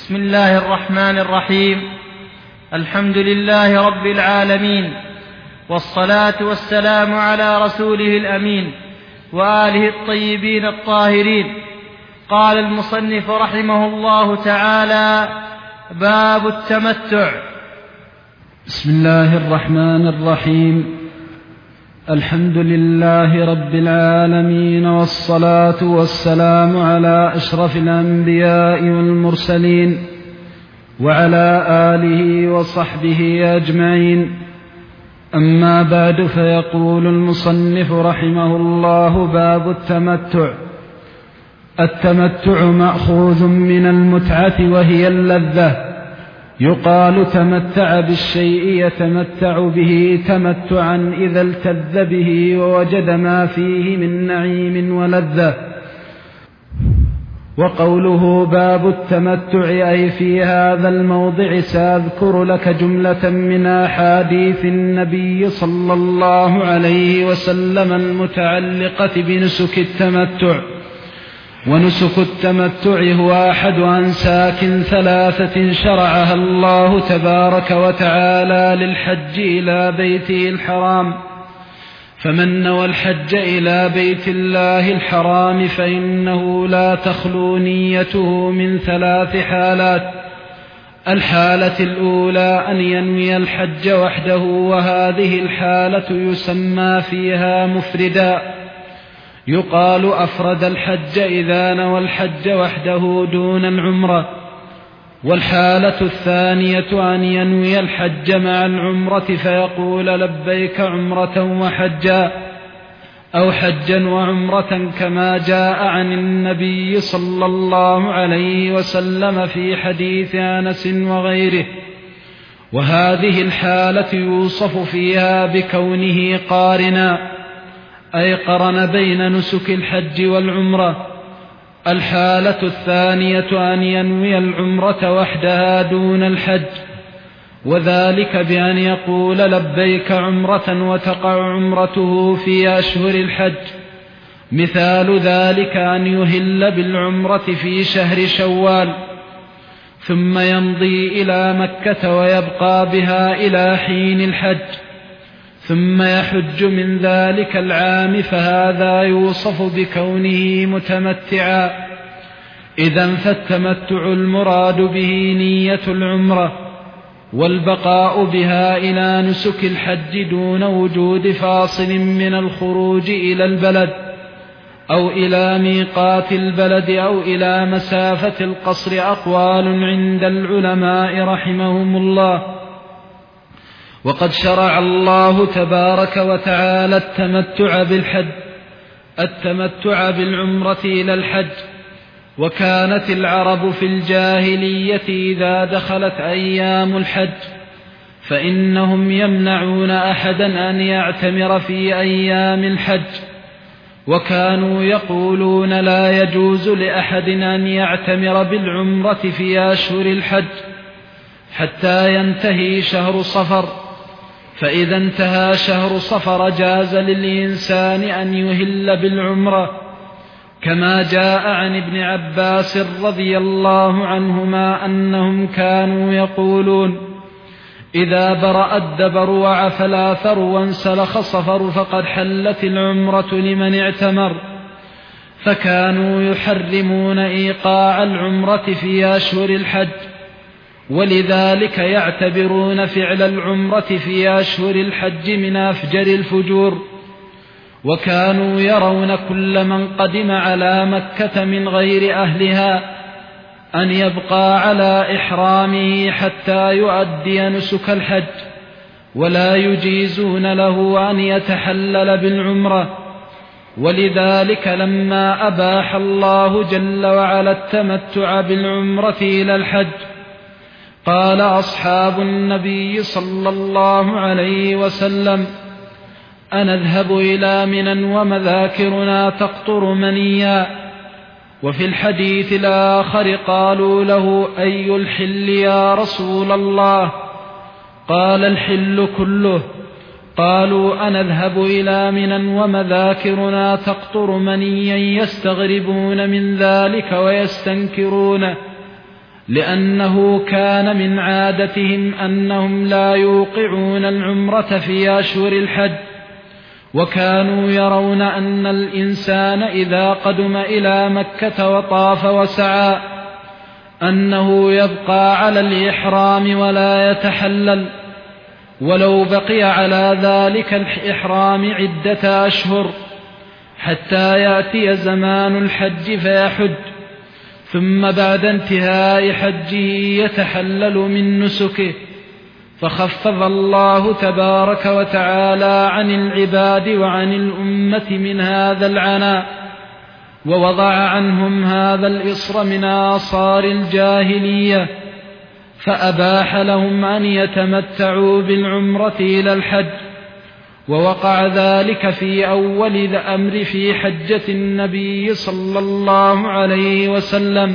بسم الله الرحمن الرحيم. الحمد لله رب العالمين، والصلاة والسلام على رسوله الأمين وآله الطيبين الطاهرين. قال المصنف رحمه الله تعالى: باب التمتع. بسم الله الرحمن الرحيم. الحمد لله رب العالمين، والصلاة والسلام على أشرف الأنبياء والمرسلين وعلى آله وصحبه أجمعين. أما بعد، فيقول المصنف رحمه الله: باب التمتع. التمتع مأخوذ من المتعة وهي اللذة. يقال تمتع بالشيء يتمتع به تمتعا إذا التذ به ووجد ما فيه من نعيم ولذة. وقوله باب التمتع أي في هذا الموضع سأذكر لك جملة من أحاديث النبي صلى الله عليه وسلم المتعلقة بنسك التمتع. ونسك التمتع هو أحد أنساك ثلاثة شرعها الله تبارك وتعالى للحج إلى بيته الحرام. فمن نوى الحج إلى بيت الله الحرام فإنه لا تخلو نيته من ثلاث حالات. الحالة الأولى أن ينوي الحج وحده، وهذه الحالة يسمى فيها مفردا، يقال أفرد الحج إذا نوى الحج وحده دون العمرة. والحالة الثانية أن ينوي الحج مع العمرة فيقول لبيك عمرة وحجا، أو حجا وعمرة، كما جاء عن النبي صلى الله عليه وسلم في حديث أنس وغيره. وهذه الحالة يوصف فيها بكونه قارنا، أي قرن بين نسك الحج والعمرة. الحالة الثانية أن ينوي العمرة وحدها دون الحج، وذلك بأن يقول لبيك عمرة وتقع عمرته في أشهر الحج. مثال ذلك أن يهل بالعمرة في شهر شوال، ثم يمضي إلى مكة ويبقى بها إلى حين الحج، ثم يحج من ذلك العام، فهذا يوصف بكونه متمتعا. إذن فالتمتع المراد به نية العمرة والبقاء بها إلى نسك الحج دون وجود فاصل من الخروج إلى البلد أو إلى ميقات البلد أو إلى مسافة القصر. أقوال عند العلماء رحمهم الله. وقد شرع الله تبارك وتعالى التمتع بالعمرة إلى الحج. وكانت العرب في الجاهلية إذا دخلت أيام الحج فإنهم يمنعون أحدا أن يعتمر في أيام الحج، وكانوا يقولون لا يجوز لأحد أن يعتمر بالعمرة في أشهر الحج حتى ينتهي شهر صفر. فإذا انتهى شهر صفر جاز للإنسان أن يهل بالعمرة، كما جاء عن ابن عباس رضي الله عنهما أنهم كانوا يقولون: إذا برأ الدبر وعفى الآثر وانسلخ صفر فقد حلت العمرة لمن اعتمر. فكانوا يحرمون إيقاع العمرة في أشهر الحج، ولذلك يعتبرون فعل العمرة في أشهر الحج من أفجر الفجور. وكانوا يرون كل من قدم على مكة من غير أهلها أن يبقى على إحرامه حتى يؤدي نسك الحج، ولا يجيزون له أن يتحلل بالعمرة. ولذلك لما أباح الله جل وعلا التمتع بالعمرة إلى الحج قال أصحاب النبي صلى الله عليه وسلم: أنذهب إلى منى ومذاكرنا تقطر منيا. وفي الحديث الآخر قالوا له: أي الحل يا رسول الله؟ قال: الحل كله. قالوا: أنذهب إلى منى ومذاكرنا تقطر منيا، يستغربون من ذلك ويستنكرونه. لأنه كان من عادتهم أنهم لا يوقعون العمرة في أشهر الحج، وكانوا يرون أن الإنسان إذا قدم إلى مكة وطاف وسعى أنه يبقى على الإحرام ولا يتحلل، ولو بقي على ذلك الإحرام عدة أشهر حتى يأتي زمان الحج فيحج، ثم بعد انتهاء حجه يتحلل من نسكه. فخفف الله تبارك وتعالى عن العباد وعن الأمة من هذا العناء، ووضع عنهم هذا الإصر من آثار الجاهلية، فأباح لهم أن يتمتعوا بالعمرة إلى الحج. ووقع ذلك في أول الأمر في حجة النبي صلى الله عليه وسلم،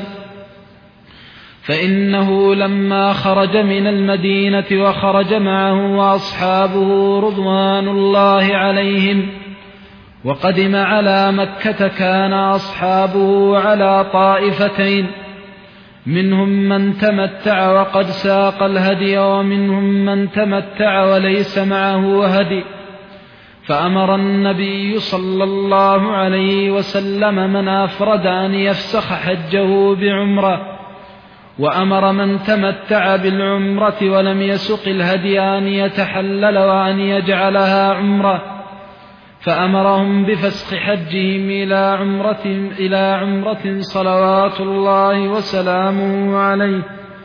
فإنه لما خرج من المدينة وخرج معه وأصحابه رضوان الله عليهم وقدم على مكة، كان أصحابه على طائفتين، منهم من تمتع وقد ساق الهدي، ومنهم من تمتع وليس معه هدي. فأمر النبي صلى الله عليه وسلم من أفرد أن يفسخ حجه بعمرة، وأمر من تمتع بالعمرة ولم يسق الهدي أن يتحلل وأن يجعلها عمرة، فأمرهم بفسخ حجهم إلى عمرة صلوات الله وسلامه عليه.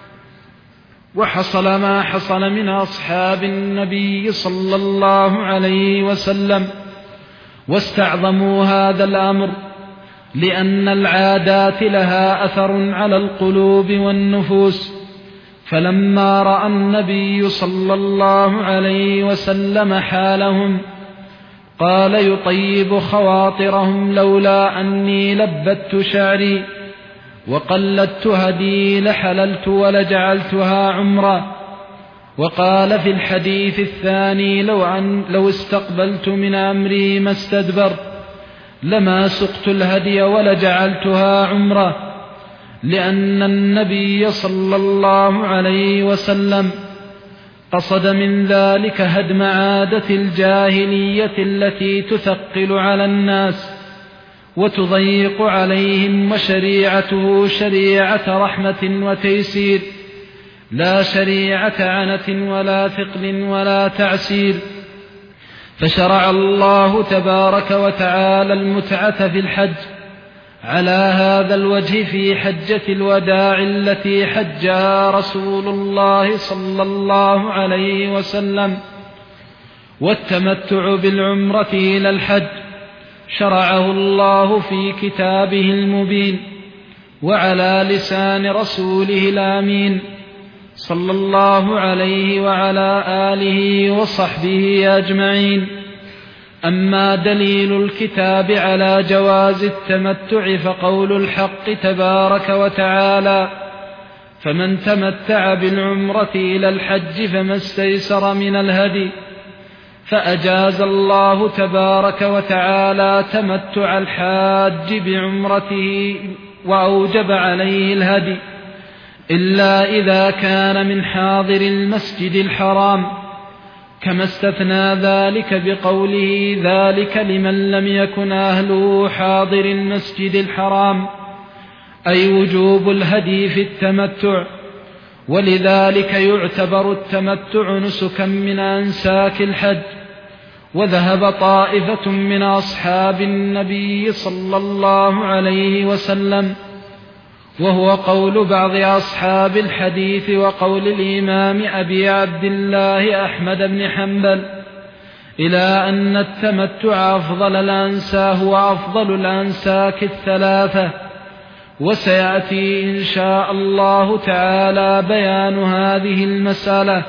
وحصل ما حصل من أصحاب النبي صلى الله عليه وسلم، واستعظموا هذا الأمر، لأن العادات لها أثر على القلوب والنفوس. فلما رأى النبي صلى الله عليه وسلم حالهم قال يطيب خواطرهم: لولا أني لبت شعري وقلدت هدي لحللت ولجعلتها عمرة. وقال في الحديث الثاني: لو استقبلت من أمري ما استدبر لما سقت الهدي ولجعلتها عمرة، لأن النبي صلى الله عليه وسلم قصد من ذلك هدم عادة الجاهلية التي تثقل على الناس وتضيق عليهم، وشريعته شريعة رحمة وتيسير، لا شريعة عنة ولا ثقل ولا تعسير. فشرع الله تبارك وتعالى المتعة في الحج على هذا الوجه في حجة الوداع التي حجها رسول الله صلى الله عليه وسلم. والتمتع بالعمرة إلى الحج شرعه الله في كتابه المبين وعلى لسان رسوله الأمين صلى الله عليه وعلى آله وصحبه أجمعين. أما دليل الكتاب على جواز التمتع فقول الحق تبارك وتعالى: فمن تمتع بالعمرة إلى الحج فما استيسر من الهدي. فأجاز الله تبارك وتعالى تمتع الحاج بعمرته وأوجب عليه الهدي، إلا إذا كان من حاضر المسجد الحرام، كما استثنى ذلك بقوله: ذلك لمن لم يكن أهله حاضر المسجد الحرام، أي وجوب الهدي في التمتع. ولذلك يعتبر التمتع نسكا من أنساك الحج. وذهب طائفة من أصحاب النبي صلى الله عليه وسلم، وهو قول بعض أصحاب الحديث وقول الإمام أبي عبد الله أحمد بن حنبل، إلى أن التمتع هو أفضل الأنساك الثلاثة. وسيأتي إن شاء الله تعالى بيان هذه المسألة.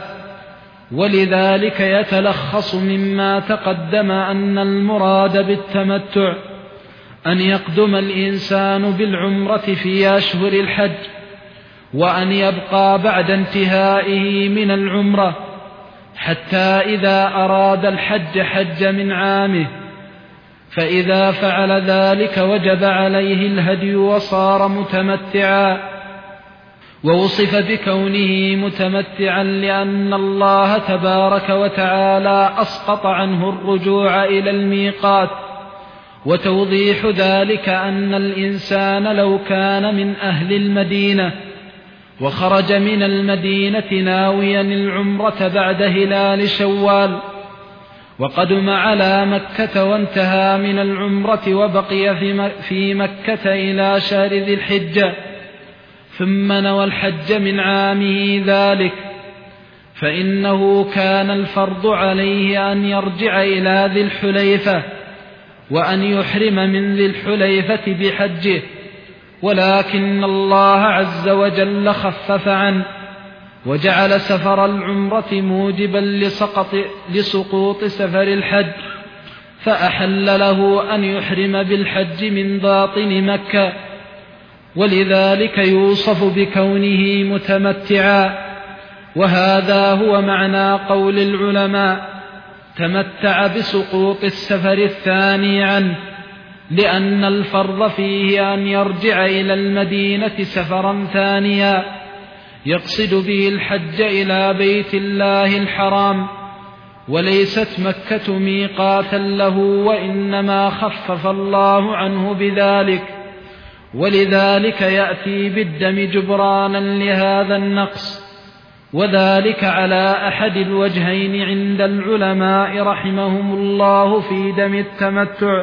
ولذلك يتلخص مما تقدم أن المراد بالتمتع أن يقدم الإنسان بالعمرة في أشهر الحج، وأن يبقى بعد انتهائه من العمرة حتى إذا أراد الحج حج من عامه، فإذا فعل ذلك وجب عليه الهدي وصار متمتعا. ووصف بكونه متمتعا لأن الله تبارك وتعالى أسقط عنه الرجوع إلى الميقات. وتوضيح ذلك أن الإنسان لو كان من أهل المدينة وخرج من المدينة ناويا العمرة بعد هلال شوال وقدم على مكة وانتهى من العمرة وبقي في مكة إلى شهر ذي الحجة ثم نوى الحج من عامه ذلك، فإنه كان الفرض عليه أن يرجع إلى ذي الحليفة وأن يحرم من ذي الحليفة بحجه، ولكن الله عز وجل خفف عنه وجعل سفر العمرة موجبا لسقوط سفر الحج، فأحل له أن يحرم بالحج من باطن مكة، ولذلك يوصف بكونه متمتعا. وهذا هو معنى قول العلماء تمتع بسقوط السفر الثاني عنه، لأن الفرض فيه أن يرجع إلى المدينة سفرا ثانيا يقصد به الحج إلى بيت الله الحرام، وليست مكة ميقاتا له، وإنما خفف الله عنه بذلك، ولذلك يأتي بالدم جبرانا لهذا النقص، وذلك على أحد الوجهين عند العلماء رحمهم الله في دم التمتع.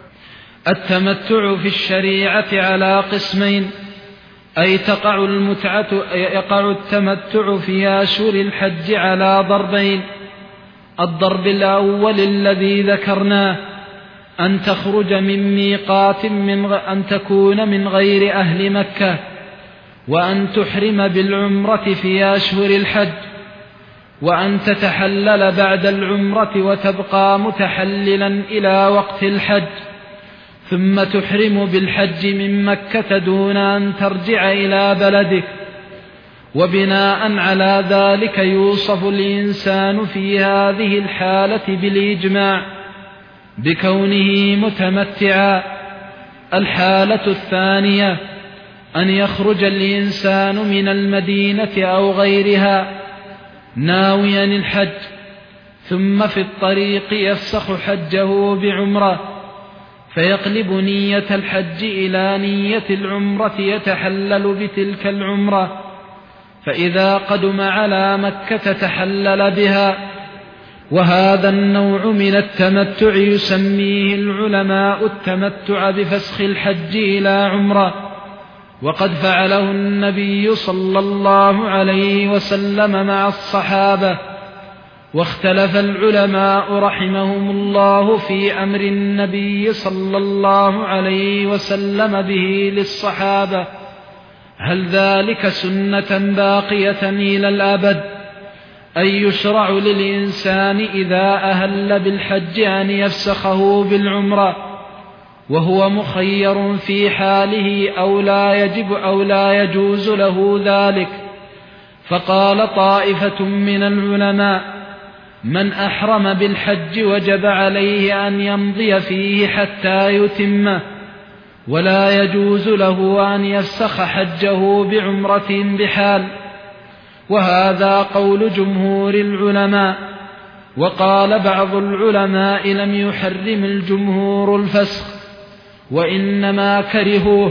التمتع في الشريعة على قسمين، أي يقع التمتع في أشهر الحج على ضربين: الضرب الأول الذي ذكرناه أن تخرج من ميقات أن تكون من غير أهل مكة، وأن تحرم بالعمرة في أشهر الحج، وأن تتحلل بعد العمرة وتبقى متحللا إلى وقت الحج، ثم تحرم بالحج من مكة دون أن ترجع إلى بلدك. وبناء على ذلك يوصف الإنسان في هذه الحالة بالإجماع بكونه متمتعا. الحالة الثانية أن يخرج الإنسان من المدينة أو غيرها ناويا الحج، ثم في الطريق يفسخ حجه بعمرة، فيقلب نية الحج إلى نية العمرة يتحلل بتلك العمرة، فإذا قدم على مكة تحلل بها. وهذا النوع من التمتع يسميه العلماء التمتع بفسخ الحج إلى عمرة، وقد فعله النبي صلى الله عليه وسلم مع الصحابة. واختلف العلماء رحمهم الله في أمر النبي صلى الله عليه وسلم به للصحابة، هل ذلك سنة باقية إلى الأبد، أن يشرع للإنسان إذا أهل بالحج أن يفسخه بالعمرة وهو مخير في حاله، أو لا يجوز له ذلك؟ فقال طائفة من العلماء: من أحرم بالحج وجب عليه أن يمضي فيه حتى يتمه، ولا يجوز له أن يفسخ حجه بعمرة بحال. وهذا قول جمهور العلماء. وقال بعض العلماء: لم يحرم الجمهور الفسخ، وإنما كرهوه،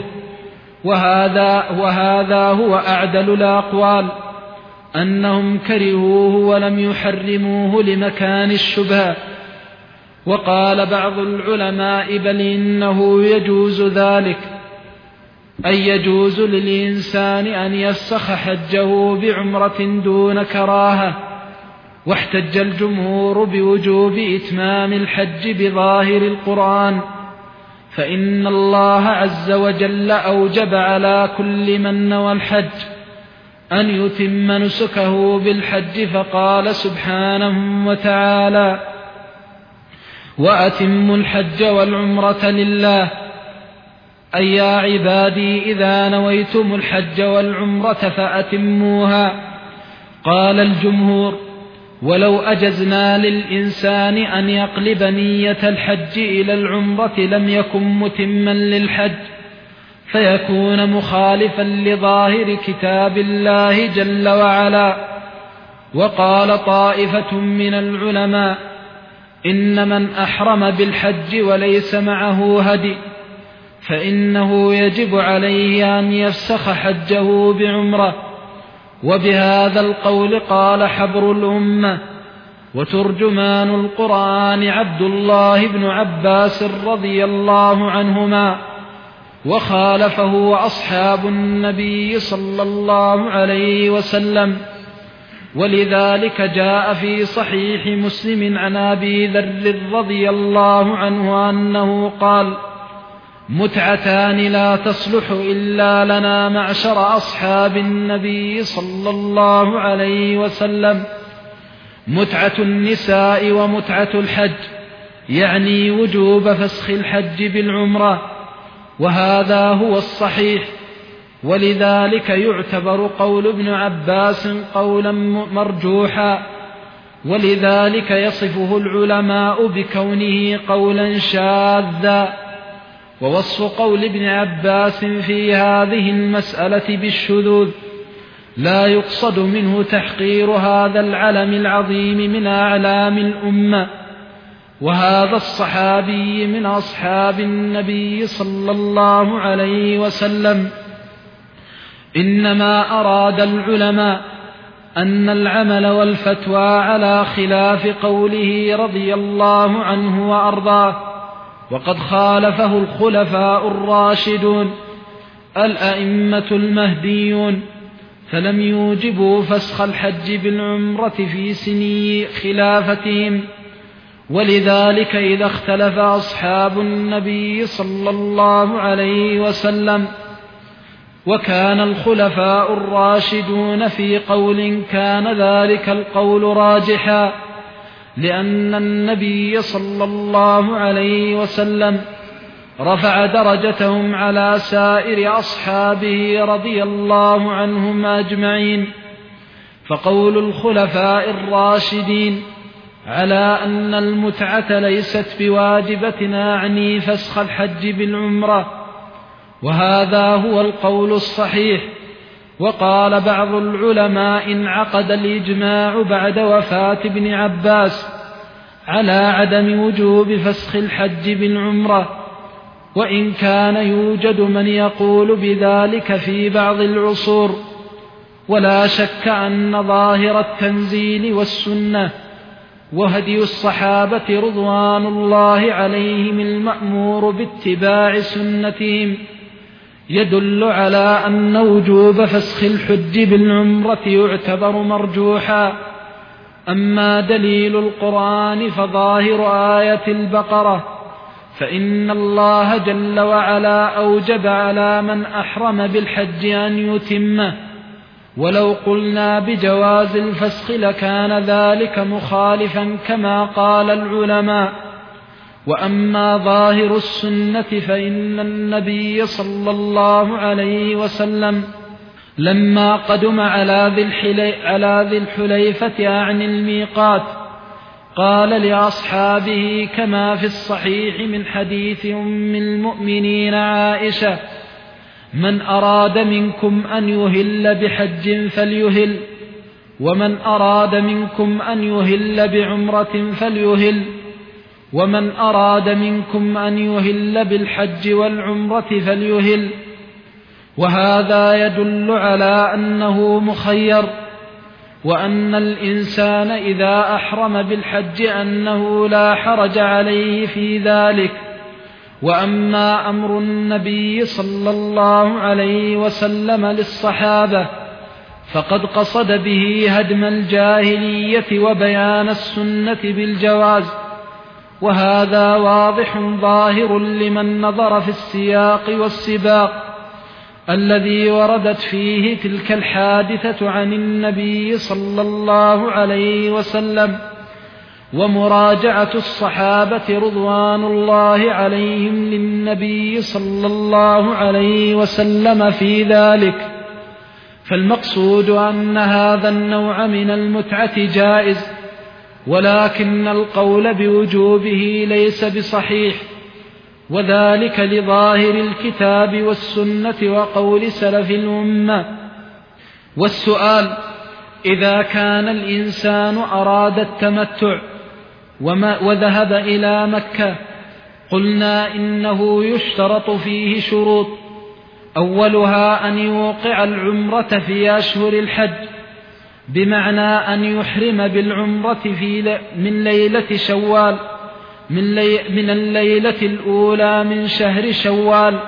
وهذا هو أعدل الأقوال، أنهم كرهوه ولم يحرموه لمكان الشبهة. وقال بعض العلماء: بل إنه يجوز ذلك، أي يجوز للإنسان أن يفسخ حجه بعمرة دون كراهة. واحتج الجمهور بوجوب إتمام الحج بظاهر القرآن، فإن الله عز وجل أوجب على كل من نوى الحج أن يتم نسكه بالحج، فقال سبحانه وتعالى: وأتموا الحج والعمرة لله، أي يا عبادي إذا نويتم الحج والعمرة فأتموها. قال الجمهور: ولو أجزنا للإنسان أن يقلب نية الحج إلى العمرة لم يكن متما للحج، فيكون مخالفا لظاهر كتاب الله جل وعلا. وقال طائفة من العلماء إن من أحرم بالحج وليس معه هدي فإنه يجب عليه أن يفسخ حجه بعمرة. وبهذا القول قال حبر الأمة وترجمان القرآن عبد الله بن عباس رضي الله عنهما، وخالفه أصحاب النبي صلى الله عليه وسلم. ولذلك جاء في صحيح مسلم عن أبي ذر رضي الله عنه أنه قال: متعتان لا تصلح إلا لنا معشر أصحاب النبي صلى الله عليه وسلم: متعة النساء ومتعة الحج، يعني وجوب فسخ الحج بالعمرة، وهذا هو الصحيح. ولذلك يعتبر قول ابن عباس قولا مرجوحا، ولذلك يصفه العلماء بكونه قولا شاذا. ووصف قول ابن عباس في هذه المسألة بالشذوذ لا يقصد منه تحقير هذا العلم العظيم من أعلام الأمة، وهذا الصحابي من أصحاب النبي صلى الله عليه وسلم. إنما أراد العلماء أن العمل والفتوى على خلاف قوله رضي الله عنه وأرضاه، وقد خالفه الخلفاء الراشدون الأئمة المهديون، فلم يوجبوا فسخ الحج بالعمرة في سني خلافتهم. ولذلك إذا اختلف أصحاب النبي صلى الله عليه وسلم وكان الخلفاء الراشدون في قول كان ذلك القول راجحا، لأن النبي صلى الله عليه وسلم رفع درجتهم على سائر أصحابه رضي الله عنهم أجمعين. فقول الخلفاء الراشدين على أن المتعة ليست بواجبة أعني فسخ الحج بالعمرة، وهذا هو القول الصحيح. وقال بعض العلماء انعقد الإجماع بعد وفاة ابن عباس على عدم وجوب فسخ الحج بالعمرة، وإن كان يوجد من يقول بذلك في بعض العصور. ولا شك أن ظاهر التنزيل والسنة وهدي الصحابة رضوان الله عليهم المأمور باتباع سنتهم يدل على أن وجوب فسخ الحج بالعمرة يعتبر مرجوحا. أما دليل القرآن فظاهر آية البقرة، فإن الله جل وعلا أوجب على من أحرم بالحج أن يتمه، ولو قلنا بجواز الفسخ لكان ذلك مخالفا كما قال العلماء. وأما ظاهر السنة فإن النبي صلى الله عليه وسلم لما قدم على ذي الحليفة عن الميقات قال لأصحابه كما في الصحيح من حديث أم المؤمنين عائشة: من أراد منكم أن يهل بحج فليهل، ومن أراد منكم أن يهل بعمرة فليهل، ومن أراد منكم أن يهل بالحج والعمرة فليهل. وهذا يدل على أنه مخير، وأن الإنسان إذا أحرم بالحج أنه لا حرج عليه في ذلك. وأما أمر النبي صلى الله عليه وسلم للصحابة فقد قصد به هدم الجاهلية وبيان السنة بالجواز، وهذا واضح ظاهر لمن نظر في السياق والسباق الذي وردت فيه تلك الحادثة عن النبي صلى الله عليه وسلم، ومراجعة الصحابة رضوان الله عليهم للنبي صلى الله عليه وسلم في ذلك. فالمقصود أن هذا النوع من المتعة جائز، ولكن القول بوجوبه ليس بصحيح، وذلك لظاهر الكتاب والسنة وقول سلف الأمة. والسؤال: إذا كان الإنسان أراد التمتع وذهب إلى مكة، قلنا إنه يشترط فيه شروط، أولها أن يوقع العمرة في أشهر الحج، بمعنى أن يحرم بالعمرة من ليلة شوال، من الليلة الأولى من شهر شوال.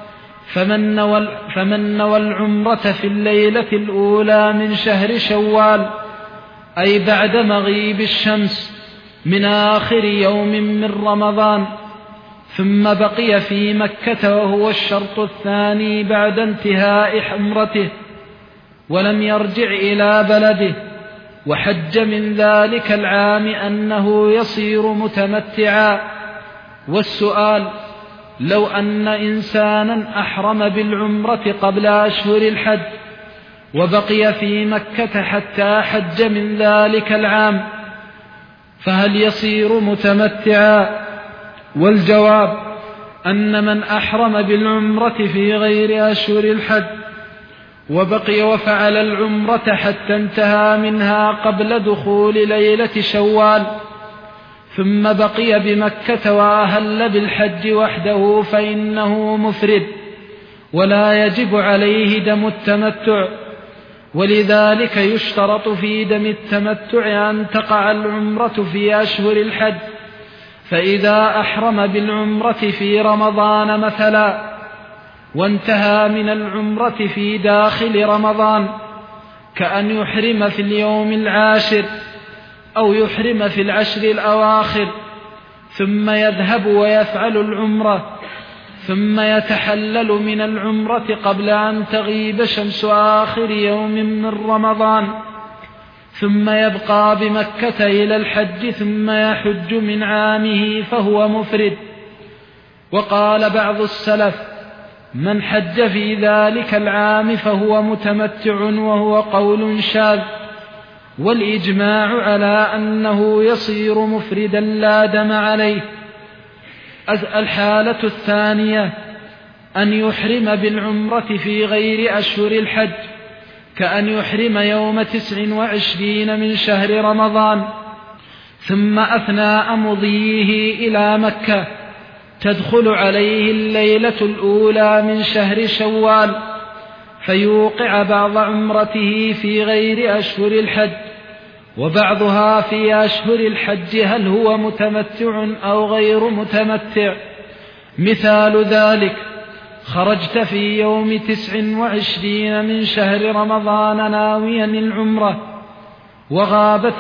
فمن نوى العمرة في الليلة الأولى من شهر شوال، أي بعد مغيب الشمس من آخر يوم من رمضان، ثم بقي في مكة وهو الشرط الثاني بعد انتهاء عمرته، ولم يرجع إلى بلده، وحج من ذلك العام، أنه يصير متمتعا. والسؤال: لو أن إنسانا أحرم بالعمرة قبل أشهر الحج وبقي في مكة حتى حج من ذلك العام، فهل يصير متمتعا؟ والجواب أن من أحرم بالعمرة في غير أشهر الحج وبقي وفعل العمرة حتى انتهى منها قبل دخول ليلة شوال، ثم بقي بمكة وأهل بالحج وحده، فإنه مفرد ولا يجب عليه دم التمتع. ولذلك يشترط في دم التمتع أن تقع العمرة في أشهر الحج. فإذا أحرم بالعمرة في رمضان مثلا، وانتهى من العمرة في داخل رمضان، كأن يحرم في اليوم العاشر أو يحرم في العشر الأواخر، ثم يذهب ويفعل العمرة، ثم يتحلل من العمرة قبل أن تغيب شمس آخر يوم من رمضان، ثم يبقى بمكة إلى الحج، ثم يحج من عامه، فهو مفرد. وقال بعض السلف: من حج في ذلك العام فهو متمتع، وهو قول شاذ، والإجماع على أنه يصير مفردا لا دم عليه. الحالة الثانية أن يحرم بالعمرة في غير أشهر الحج، كأن يحرم يوم 29 من شهر رمضان، ثم أثناء مضيه إلى مكة تدخل عليه الليلة الأولى من شهر شوال، فيوقع بعض عمرته في غير أشهر الحج وبعضها في أشهر الحج. هل هو متمتع أو غير متمتع؟ مثال ذلك: خرجت في يوم 29 من شهر رمضان ناويا العمرة، وغابت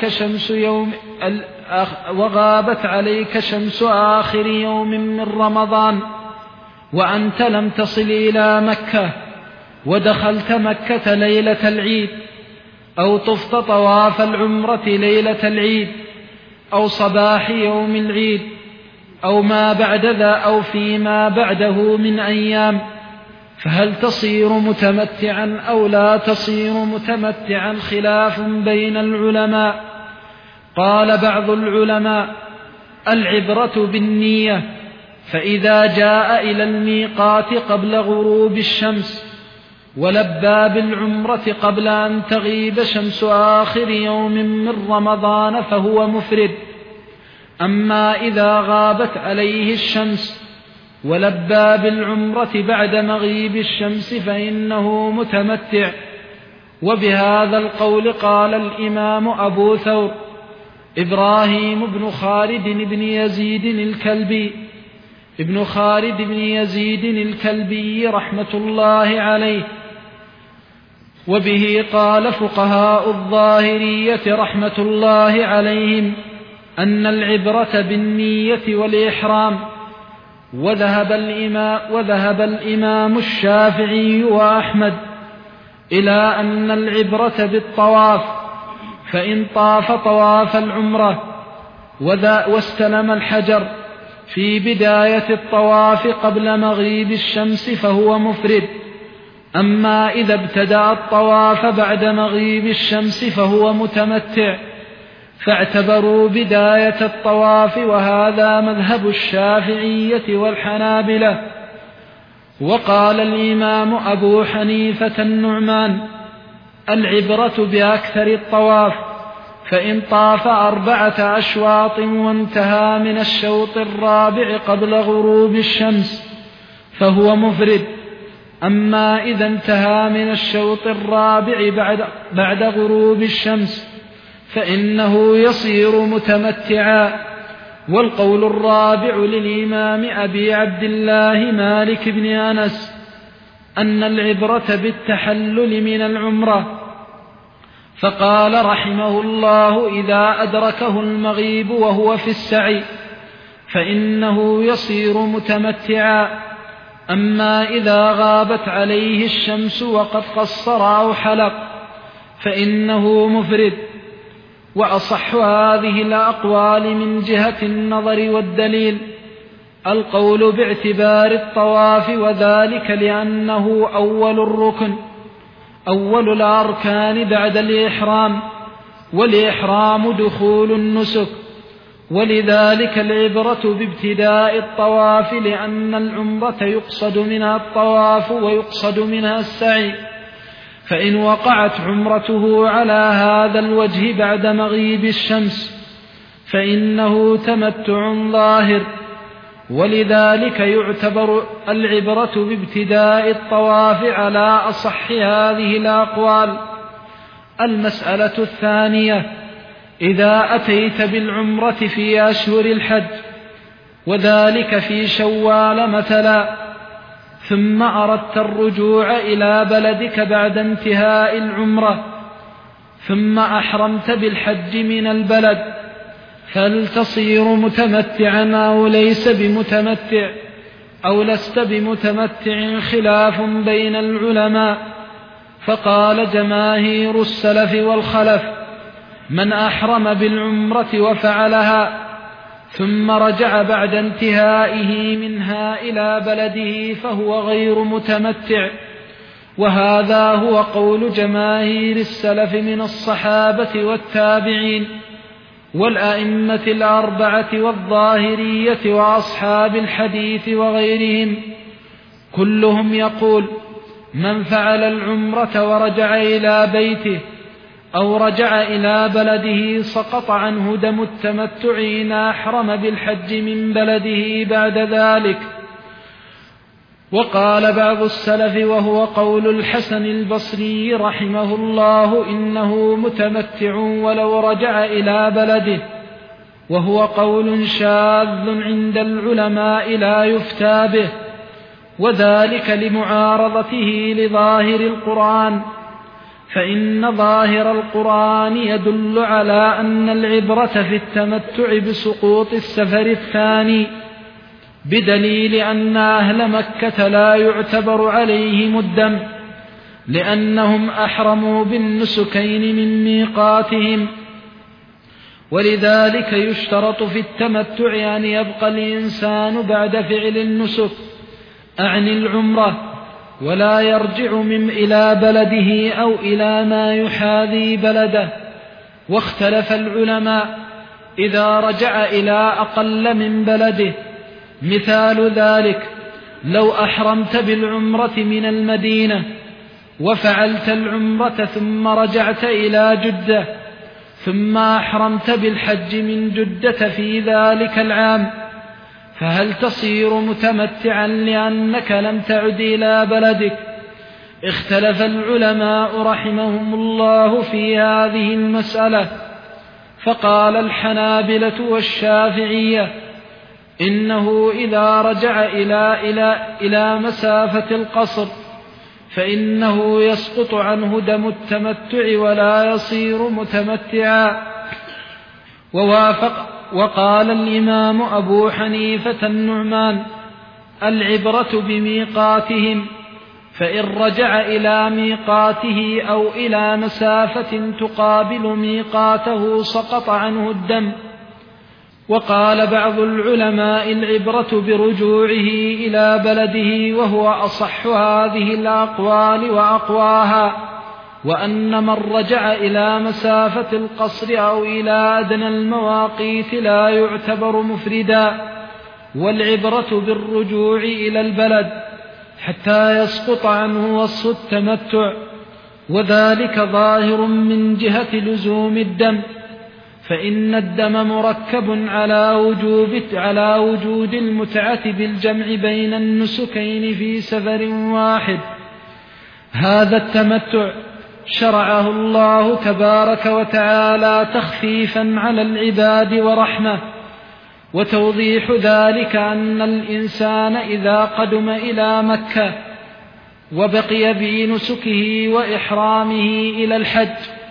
عليك شمس آخر يوم من رمضان، وأنت لم تصل إلى مكة، ودخلت مكة ليلة العيد، أو طفت طواف العمرة ليلة العيد، أو صباح يوم العيد، أو ما بعد ذا، أو فيما بعده من أيام، فهل تصير متمتعا أو لا تصير متمتعا؟ خلاف بين العلماء. قال بعض العلماء: العبرة بالنية، فإذا جاء إلى الميقات قبل غروب الشمس ولبى بالعمرة قبل أن تغيب شمس آخر يوم من رمضان فهو مفرد. أما إذا غابت عليه الشمس ولبى بالعمرة بعد مغيب الشمس فإنه متمتع. وبهذا القول قال الإمام أبو ثور إبراهيم بن خالد بن يزيد الكلبي رحمة الله عليه. وبه قال فقهاء الظاهرية رحمة الله عليهم أن العبرة بالنية والإحرام. وذهب الإمام الشافعي وأحمد إلى أن العبرة بالطواف، فإن طاف طواف العمرة واستلم الحجر في بداية الطواف قبل مغيب الشمس فهو مفرد. أما إذا ابتدأ الطواف بعد مغيب الشمس فهو متمتع، فاعتبروا بداية الطواف، وهذا مذهب الشافعية والحنابلة. وقال الإمام أبو حنيفة النعمان: العبرة بأكثر الطواف، فإن طاف 4 أشواط وانتهى من الشوط الرابع قبل غروب الشمس فهو مفرد، أما إذا انتهى من الشوط الرابع بعد غروب الشمس فإنه يصير متمتعا. والقول الرابع للإمام أبي عبد الله مالك بن أنس أن العبرة بالتحلل من العمرة، فقال رحمه الله: إذا أدركه المغيب وهو في السعي فإنه يصير متمتعا، أما إذا غابت عليه الشمس وقد قصر أو حلق فإنه مفرد. وأصح هذه الأقوال من جهة النظر والدليل القول باعتبار الطواف، وذلك لأنه أول الركن، أول الأركان بعد الإحرام، والإحرام دخول النسك، ولذلك العبرة بابتداء الطواف، لأن العمرة يقصد منها الطواف ويقصد منها السعي، فإن وقعت عمرته على هذا الوجه بعد مغيب الشمس فإنه تمتع ظاهر، ولذلك يعتبر العبرة بابتداء الطواف على أصح هذه الأقوال. المسألة الثانية: إذا أتيت بالعمرة في أشهر الحج وذلك في شوال مثلا، ثم أردت الرجوع إلى بلدك بعد انتهاء العمرة، ثم أحرمت بالحج من البلد، فهل تصير متمتعا أو ليس بمتمتع أو لست بمتمتع؟ خلاف بين العلماء. فقال جماهير السلف والخلف: من أحرم بالعمرة وفعلها ثم رجع بعد انتهائه منها إلى بلده فهو غير متمتع، وهذا هو قول جماهير السلف من الصحابة والتابعين والأئمة الأربعة والظاهرية وأصحاب الحديث وغيرهم، كلهم يقول: من فعل العمرة ورجع إلى بيته أو رجع إلى بلده سقط عنه دم التمتع إن أحرم بالحج من بلده بعد ذلك. وقال بعض السلف وهو قول الحسن البصري رحمه الله: إنه متمتع ولو رجع إلى بلده، وهو قول شاذ عند العلماء لا يفتى به، وذلك لمعارضته لظاهر القرآن، فإن ظاهر القرآن يدل على أن العبرة في التمتع بسقوط السفر الثاني، بدليل أن أهل مكة لا يعتبر عليهم الدم لأنهم أحرموا بالنسكين من ميقاتهم. ولذلك يشترط في التمتع أن يبقى الإنسان بعد فعل النسك أعني العمرة ولا يرجع إلى بلده أو إلى ما يحاذي بلده. واختلف العلماء إذا رجع إلى أقل من بلده، مثال ذلك لو أحرمت بالعمرة من المدينة وفعلت العمرة ثم رجعت إلى جدة ثم أحرمت بالحج من جدة في ذلك العام، فهل تصير متمتعا لأنك لم تعد إلى بلدك؟ اختلف العلماء رحمهم الله في هذه المسألة، فقال الحنابلة والشافعية: إنه إذا رجع إلى مسافة القصر فإنه يسقط عنه دم التمتع ولا يصير متمتعا. وقال الإمام أبو حنيفة النعمان: العبرة بميقاتهم، فإن رجع إلى ميقاته أو إلى مسافة تقابل ميقاته سقط عنه الدم. وقال بعض العلماء: العبرة برجوعه إلى بلده، وهو أصح هذه الأقوال وأقواها، وأن من رجع إلى مسافة القصر أو إلى أدنى المواقيت لا يعتبر مفردا، والعبرة بالرجوع إلى البلد حتى يسقط عنه وصف التمتع، وذلك ظاهر من جهة لزوم الدم، فإن الدم مركب على وجود المتعة بالجمع بين النسكين في سفر واحد. هذا التمتع شرعه الله تبارك وتعالى تخفيفا على العباد ورحمة، وتوضيح ذلك أن الإنسان إذا قدم إلى مكة وبقي بنسكه وإحرامه إلى الحج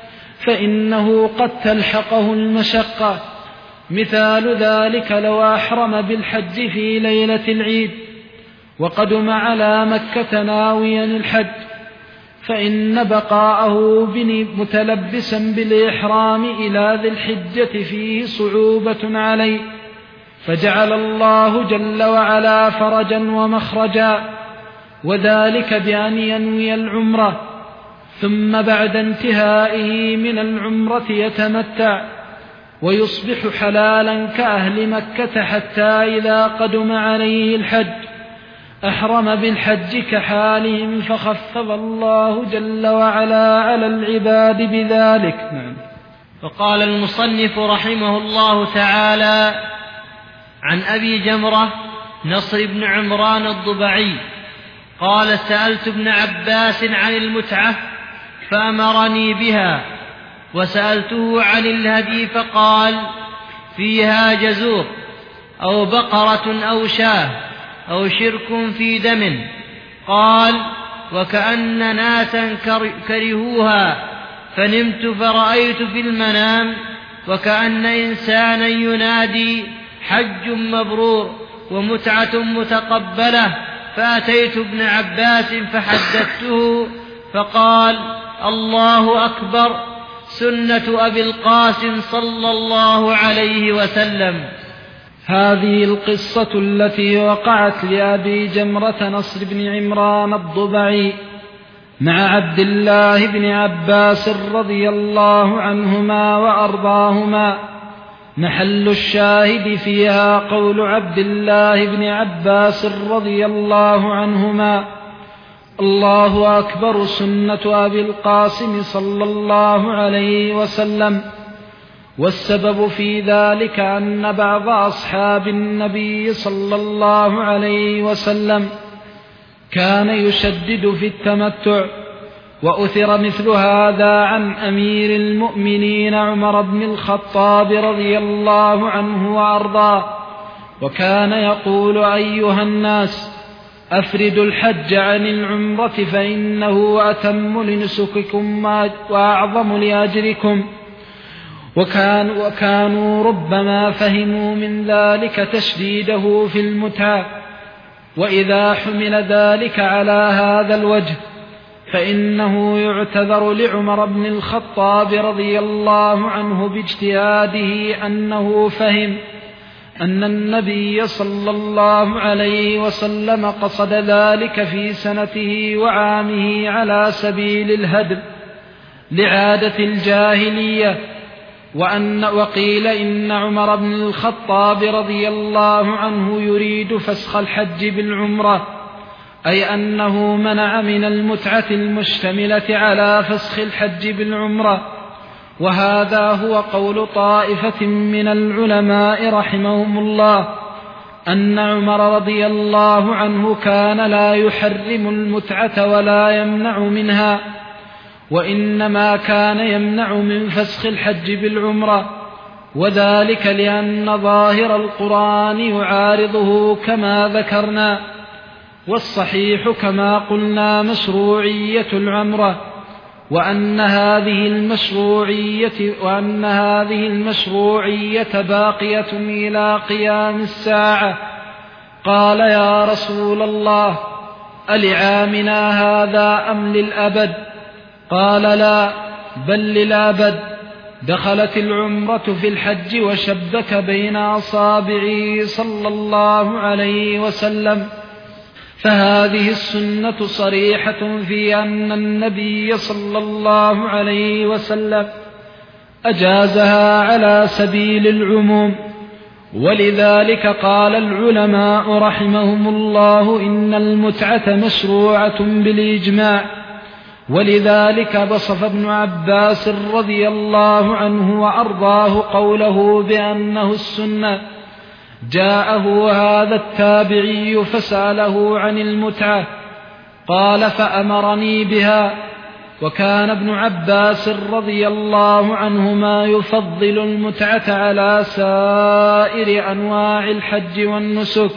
فإنه قد تلحقه المشقة، مثال ذلك لو أحرم بالحج في ليلة العيد وقدم على مكة ناويا الحج، فإن بقاءه متلبسا بالإحرام إلى ذي الحجة فيه صعوبة عليه، فجعل الله جل وعلا فرجا ومخرجا، وذلك بأن ينوي العمرة ثم بعد انتهائه من العمرة يتمتع ويصبح حلالا كأهل مكة، حتى إذا قدم عليه الحج أحرم بالحج كحالهم، فخفف الله جل وعلا على العباد بذلك. فقال المصنف رحمه الله تعالى: عن أبي جمرة نصر بن عمران الضبعي قال: سألت ابن عباس عن المتعة فأمرني بها، وسألته عن الهدي فقال: فيها جزور أو بقرة أو شاة أو شرك في دم. قال: وكأن ناسا كرهوها فنمت فرأيت في المنام وكأن إنسانا ينادي: حج مبرور ومتعة متقبلة. فأتيت ابن عباس فحدثته فقال: الله أكبر، سنة أبي القاسم صلى الله عليه وسلم. هذه القصة التي وقعت لأبي جمرة نصر بن عمران الضبعي مع عبد الله بن عباس رضي الله عنهما وأرضاهما، محل الشاهد فيها قول عبد الله بن عباس رضي الله عنهما: الله أكبر، سنة أبي القاسم صلى الله عليه وسلم. والسبب في ذلك أن بعض أصحاب النبي صلى الله عليه وسلم كان يشدد في التمتع، وأثر مثل هذا عن أمير المؤمنين عمر بن الخطاب رضي الله عنه وأرضاه، وكان يقول: أيها الناس، أفردوا الحج عن العمرة فإنه أتم لنسككم وأعظم لأجركم. وكانوا ربما فهموا من ذلك تشديده في المتعة، وإذا حمل ذلك على هذا الوجه فإنه يعتذر لعمر بن الخطاب رضي الله عنه باجتهاده أنه فهم أن النبي صلى الله عليه وسلم قصد ذلك في سنته وعامه على سبيل الهدم لعادة الجاهلية. وقيل إن عمر بن الخطاب رضي الله عنه يريد فسخ الحج بالعمرة، أي أنه منع من المتعة المشتملة على فسخ الحج بالعمرة، وهذا هو قول طائفة من العلماء رحمهم الله، أن عمر رضي الله عنه كان لا يحرم المتعة ولا يمنع منها، وإنما كان يمنع من فسخ الحج بالعمرة، وذلك لأن ظاهر القرآن يعارضه كما ذكرنا. والصحيح كما قلنا مشروعية العمرة، وأن هذه المشروعية باقية إلى قيام الساعة. قال: يا رسول الله، ألعامنا هذا أم للأبد؟ قال: لا، بل للأبد. دخلت العمرة في الحج وشبك بين أصابعه صلى الله عليه وسلم، فهذه السنة صريحة في أن النبي صلى الله عليه وسلم أجازها على سبيل العموم، ولذلك قال العلماء رحمهم الله إن المتعة مشروعة بالإجماع. ولذلك وصف ابن عباس رضي الله عنه وأرضاه قوله بأنه السنة. جاءه هذا التابعي فسأله عن المتعة قال فأمرني بها. وكان ابن عباس رضي الله عنهما يفضل المتعة على سائر أنواع الحج والنسك،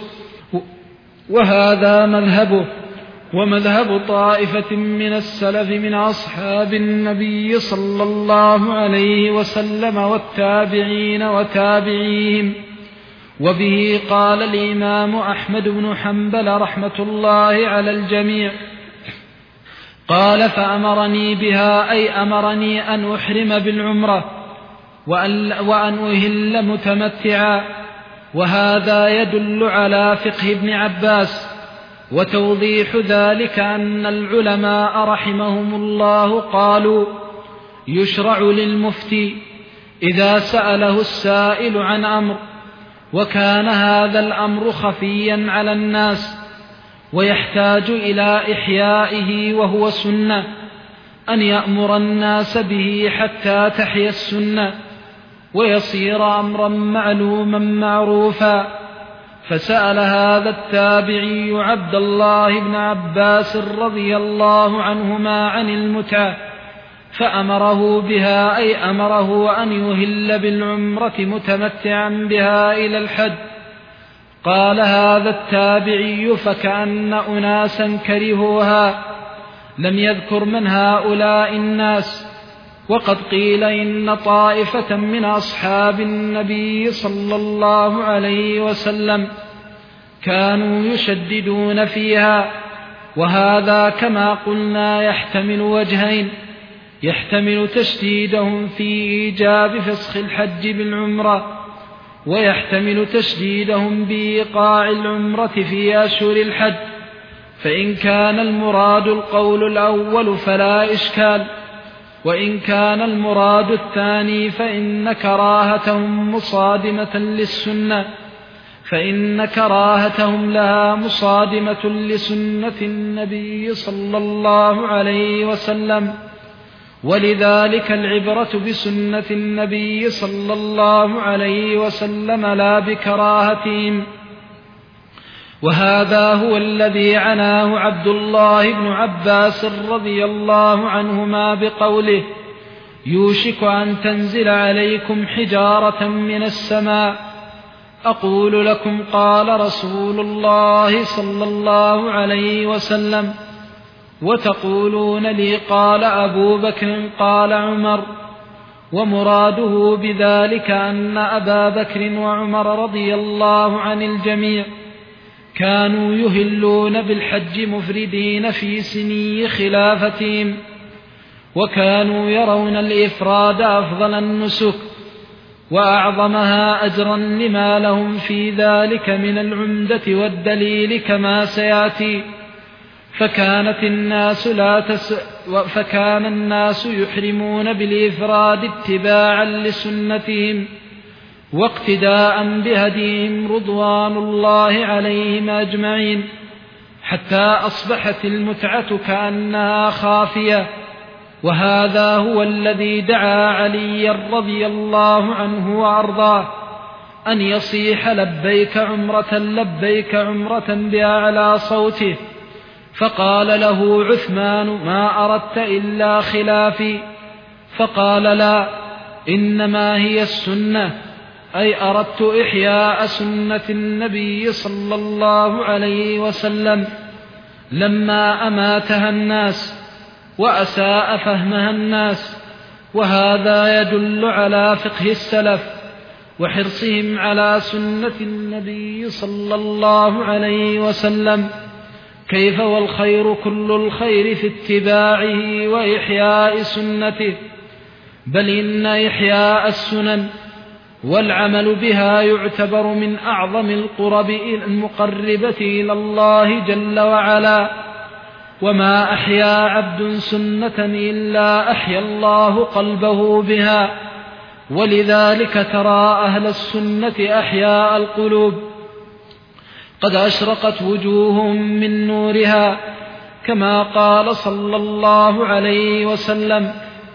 وهذا مذهبه ومذهب طائفة من السلف من أصحاب النبي صلى الله عليه وسلم والتابعين وتابعيهم. وبه قال الإمام أحمد بن حنبل رحمة الله على الجميع. قال فأمرني بها أي أمرني أن أحرم بالعمرة وأن أهل متمتعا. وهذا يدل على فقه ابن عباس. وتوضيح ذلك أن العلماء رحمهم الله قالوا يشرع للمفتي إذا سأله السائل عن أمر وكان هذا الأمر خفيا على الناس ويحتاج إلى إحيائه وهو سنة أن يأمر الناس به حتى تحيا السنة ويصير أمرا معلوما معروفا. فسأل هذا التابعي عبد الله بن عباس رضي الله عنهما عن المتعة فأمره بها أي أمره أن يهل بالعمرة متمتعا بها إلى الحج. قال هذا التابعي فكأن أناسا كرهوها، لم يذكر من هؤلاء الناس. وقد قيل إن طائفة من أصحاب النبي صلى الله عليه وسلم كانوا يشددون فيها، وهذا كما قلنا يحتمل وجهين: يحتمل تشديدهم في إيجاب فسخ الحج بالعمرة، ويحتمل تشديدهم بإيقاع العمرة في أشهر الحج. فإن كان المراد القول الأول فلا إشكال، وإن كان المراد الثاني فإن كراهتهم لها مصادمة لسنة النبي صلى الله عليه وسلم. ولذلك العبرة بسنة النبي صلى الله عليه وسلم لا بكراهتهم. وهذا هو الذي عناه عبد الله بن عباس رضي الله عنهما بقوله: يوشك أن تنزل عليكم حجارة من السماء. أقول لكم قال رسول الله صلى الله عليه وسلم، وتقولون لي قال أبو بكر قال عمر. ومراده بذلك أن أبا بكر وعمر رضي الله عن الجميع كانوا يهلون بالحج مفردين في سني خلافتهم، وكانوا يرون الإفراد أفضل النسك وأعظمها أجرا لما لهم في ذلك من العمدة والدليل كما سيأتي. فكان الناس يحرمون بالإفراد اتباعا لسنتهم واقتداء بهديهم رضوان الله عليهم أجمعين، حتى أصبحت المتعة كأنها خافية. وهذا هو الذي دعا علي رضي الله عنه وأرضاه أن يصيح لبيك عمرة بأعلى صوته، فقال له عثمان: ما أردت إلا خلافي؟ فقال: لا، إنما هي السنة، أي أردت إحياء سنة النبي صلى الله عليه وسلم لما أماتها الناس وأساء فهمها الناس. وهذا يدل على فقه السلف وحرصهم على سنة النبي صلى الله عليه وسلم. كيف والخير كل الخير في اتباعه وإحياء سنته، بل إن إحياء السنن والعمل بها يعتبر من أعظم القرب المقربة إلى الله جل وعلا. وما أحيا عبد سنة إلا أحيا الله قلبه بها، ولذلك ترى أهل السنة أحياء القلوب قد أشرقت وجوههم من نورها، كما قال صلى الله عليه وسلم: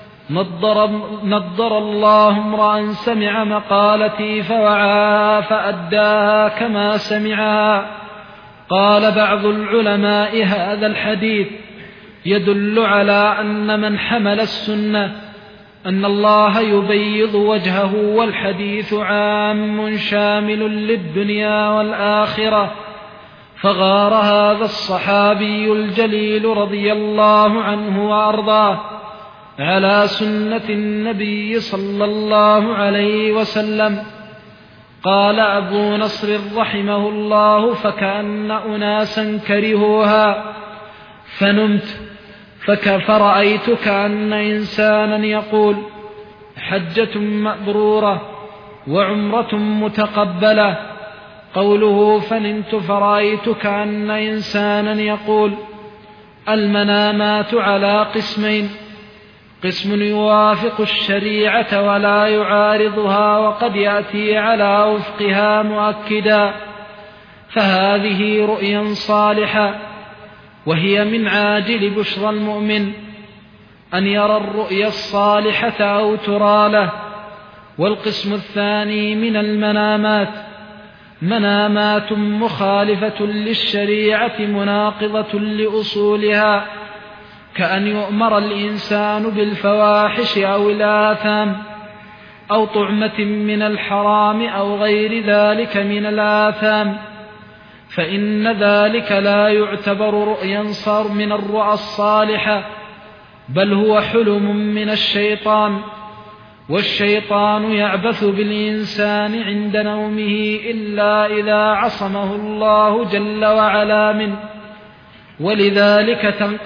نضر الله امرأ سمع مقالتي فوعاها فأداها كما سمعها. قال بعض العلماء: هذا الحديث يدل على أن من حمل السنة أن الله يبيض وجهه، والحديث عام شامل للدنيا والآخرة. فغار هذا الصحابي الجليل رضي الله عنه وأرضاه على سنة النبي صلى الله عليه وسلم. قال أبو نصر رحمه الله: فكأن أناسا كرهوها فنمت فرأيت كأن إنسانا يقول: حجة مبرورة وعمرة متقبلة. قوله فنمت فرأيت كأن إنسانا يقول: المنامات على قسمين: قسم يوافق الشريعة ولا يعارضها وقد يأتي على وفقها مؤكدا، فهذه رؤيا صالحة، وهي من عاجل بشرى المؤمن أن يرى الرؤيا الصالحة أو ترى له. والقسم الثاني من المنامات منامات مخالفة للشريعة مناقضة لأصولها، كأن يؤمر الإنسان بالفواحش أو الآثام أو طعمة من الحرام أو غير ذلك من الآثام، فإن ذلك لا يعتبر رؤيا صار من الرؤى الصالحة، بل هو حلم من الشيطان. والشيطان يعبث بالإنسان عند نومه إلا إذا عصمه الله جل وعلا منه. ولذلك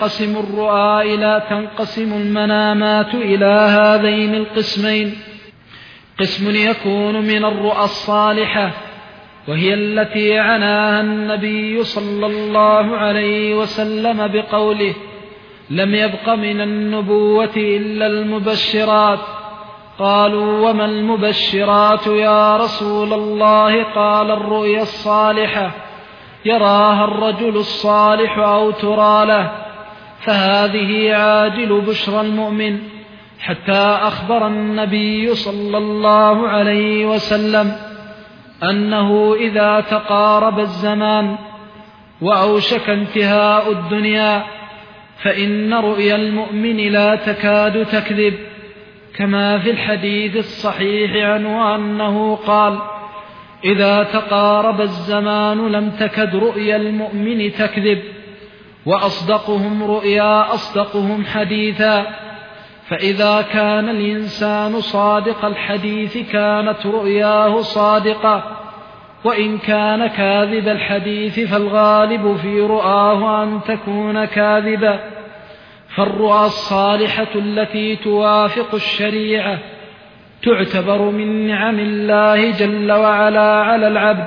تنقسم المنامات إلى هذين القسمين: قسم يكون من الرؤى الصالحة، وهي التي عناها النبي صلى الله عليه وسلم بقوله: لم يبق من النبوة إلا المبشرات. قالوا: وما المبشرات يا رسول الله؟ قال: الرؤيا الصالحة يراها الرجل الصالح أو ترى له، فهذه عاجل بشرى المؤمن. حتى أخبر النبي صلى الله عليه وسلم أنه إذا تقارب الزمان وأوشك انتهاء الدنيا فإن رؤيا المؤمن لا تكاد تكذب، كما في الحديث الصحيح عنه أنه قال: إذا تقارب الزمان لم تكد رؤيا المؤمن تكذب، وأصدقهم رؤيا أصدقهم حديثا. فإذا كان الإنسان صادق الحديث كانت رؤياه صادقة، وإن كان كاذب الحديث فالغالب في رؤاه أن تكون كاذبة. فالرؤى الصالحة التي توافق الشريعة تعتبر من نعم الله جل وعلا على العبد.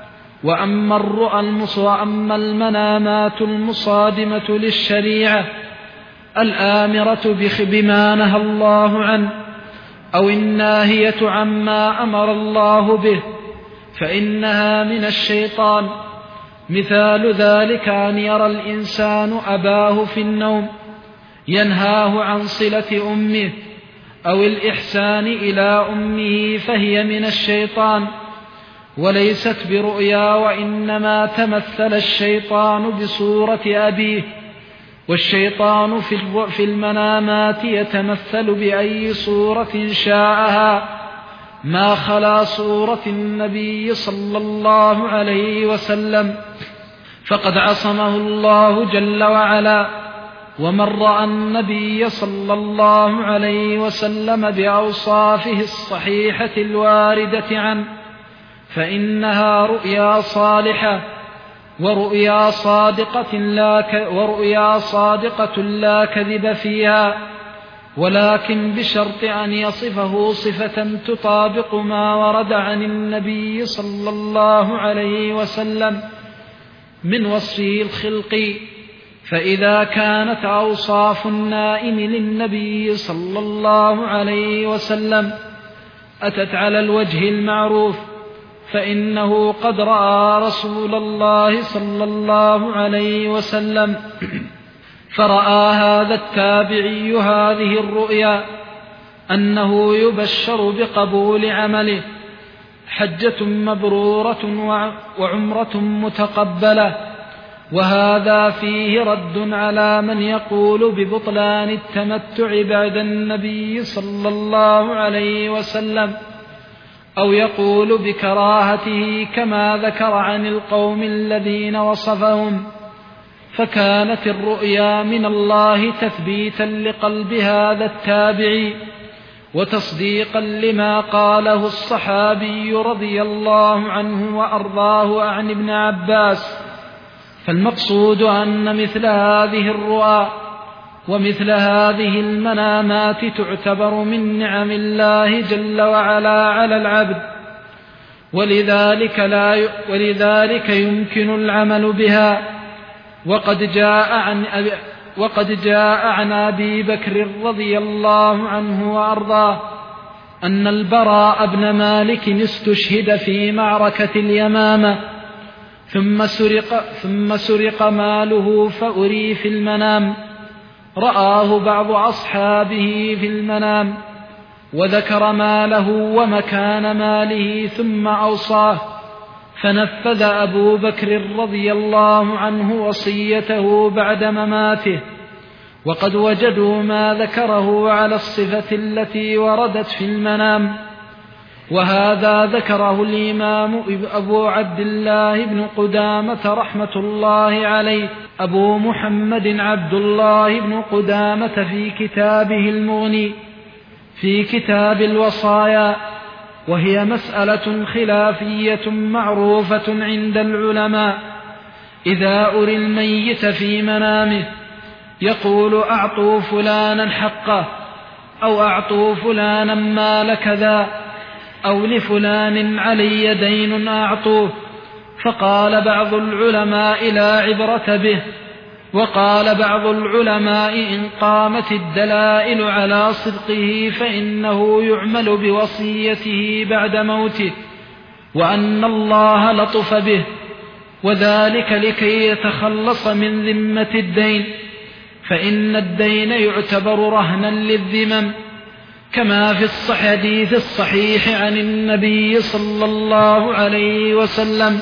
وأما المنامات المصادمة للشريعة الآمرة بما نهى الله عنه أو الناهية عما أمر الله به فإنها من الشيطان. مثال ذلك أن يرى الإنسان أباه في النوم ينهاه عن صلة أمه أو الإحسان إلى أمه، فهي من الشيطان وليست برؤيا، وإنما تمثل الشيطان بصورة أبيه. والشيطان في المنامات يتمثل بأي صورة شاءها ما خلا صورة النبي صلى الله عليه وسلم، فقد عصمه الله جل وعلا. ومن رأى النبي صلى الله عليه وسلم بأوصافه الصحيحة الواردة عنه فإنها رؤيا صالحة ورؤيا صادقة لا كذب فيها، ولكن بشرط أن يصفه صفة تطابق ما ورد عن النبي صلى الله عليه وسلم من وصفه الخلقي. فإذا كانت أوصاف النائم للنبي صلى الله عليه وسلم أتت على الوجه المعروف فإنه قد رأى رسول الله صلى الله عليه وسلم، فرأى هذا التابعي هذه الرؤيا أنه يبشر بقبول عمله، حجة مبرورة وعمرة متقبلة. وهذا فيه رد على من يقول ببطلان التمتع بعد النبي صلى الله عليه وسلم، أو يقول بكراهته كما ذكر عن القوم الذين وصفهم. فكانت الرؤيا من الله تثبيتا لقلب هذا التابعي وتصديقا لما قاله الصحابي رضي الله عنه وأرضاه عن ابن عباس. فالمقصود أن مثل هذه الرؤى ومثل هذه المنامات تعتبر من نعم الله جل وعلا على العبد، ولذلك يمكن العمل بها. وقد جاء عن أبي بكر رضي الله عنه وأرضاه أن البراء بن مالك استشهد في معركة اليمامة ثم سرق ماله فأري في المنام. رآه بعض أصحابه في المنام وذكر ماله ومكان ماله ثم أوصاه، فنفذ أبو بكر رضي الله عنه وصيته بعد مماته، وقد وجدوا ما ذكره على الصفة التي وردت في المنام. وهذا ذكره الإمام أبو عبد الله بن قدامة رحمة الله عليه أبو محمد عبد الله بن قدامة في كتابه المغني في كتاب الوصايا، وهي مسألة خلافية معروفة عند العلماء. إذا أري الميت في منامه يقول أعطوا فلانا حقه، أو أعطوا فلانا مال كذا، أو لفلان علي دين أعطوه. فقال بعض العلماء لا عبرة به، وقال بعض العلماء إن قامت الدلائل على صدقه فإنه يعمل بوصيته بعد موته، وأن الله لطف به، وذلك لكي يتخلص من ذمة الدين، فإن الدين يعتبر رهنا للذمم، كما في الحديث الصحيح عن النبي صلى الله عليه وسلم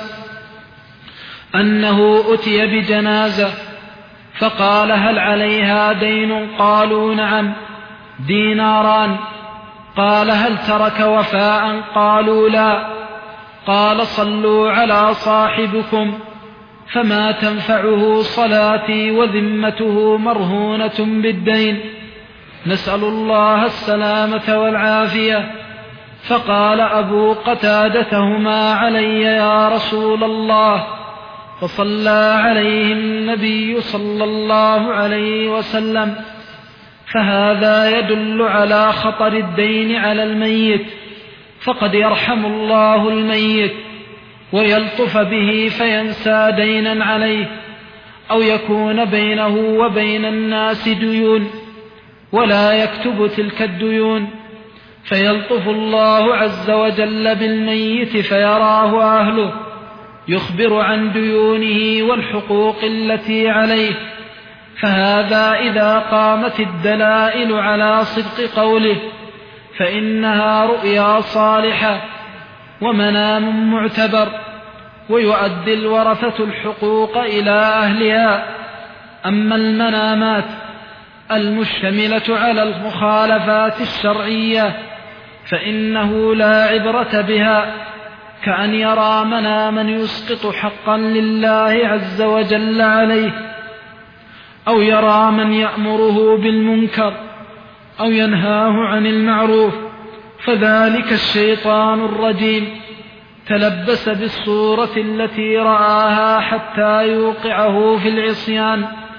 أنه أتي بجنازة فقال هل عليها دين؟ قالوا نعم، ديناران. قال هل ترك وفاء؟ قالوا لا. قال صلوا على صاحبكم فما تنفعه صلاتي وذمته مرهونة بالدين، نسأل الله السلامة والعافية. فقال أبو قتادة هما علي يا رسول الله، فصلى عليه النبي صلى الله عليه وسلم. فهذا يدل على خطر الدين على الميت، فقد يرحم الله الميت ويلطف به فينسى دينا عليه، أو يكون بينه وبين الناس ديون ولا يكتب تلك الديون، فيلطف الله عز وجل بالميت فيراه أهله يخبر عن ديونه والحقوق التي عليه. فهذا إذا قامت الدلائل على صدق قوله فإنها رؤيا صالحة ومنام معتبر، ويؤدي الورثة الحقوق إلى أهلها. أما المنامات المشتملة على المخالفات الشرعية فإنه لا عبرة بها، كأن يرى مناما يسقط حقا لله عز وجل عليه، أو يرى من يأمره بالمنكر أو ينهاه عن المعروف، فذلك الشيطان الرجيم تلبس بالصورة التي رآها حتى يوقعه في العصيان،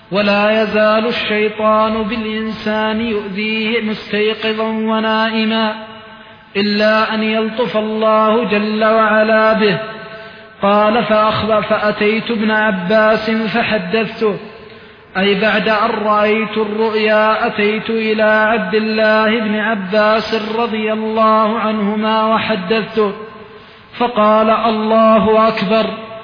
ولا يزال الشيطان بالإنسان يؤذيه مستيقظا ونائما إلا أن يلطف الله جل وعلا به. قال فأتيت ابن عباس فحدثته، أي بعد أن رأيت الرؤيا أتيت إلى عبد الله بن عباس رضي الله عنهما وحدثته، فقال: الله أكبر.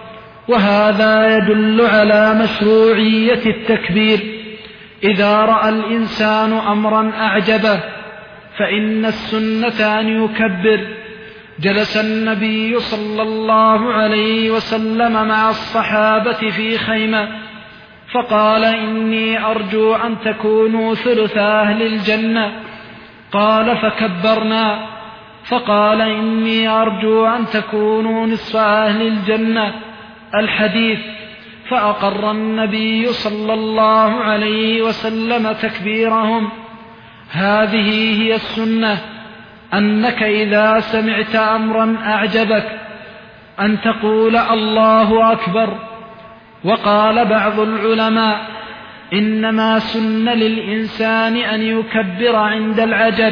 وهذا يدل على مشروعية التكبير إذا رأى الإنسان أمرا أعجبه، فإن السنة أن يكبر. جلس النبي صلى الله عليه وسلم مع الصحابة في خيمة، فقال: إني أرجو أن تكونوا ثلث أهل الجنة. قال: فكبرنا. فقال: إني أرجو أن تكونوا نصف أهل الجنة. الحديث. فأقر النبي صلى الله عليه وسلم تكبيرهم. هذه هي السنة، أنك إذا سمعت أمرا أعجبك أن تقول: الله أكبر. وقال بعض العلماء: إنما سن للإنسان أن يكبر عند العجب،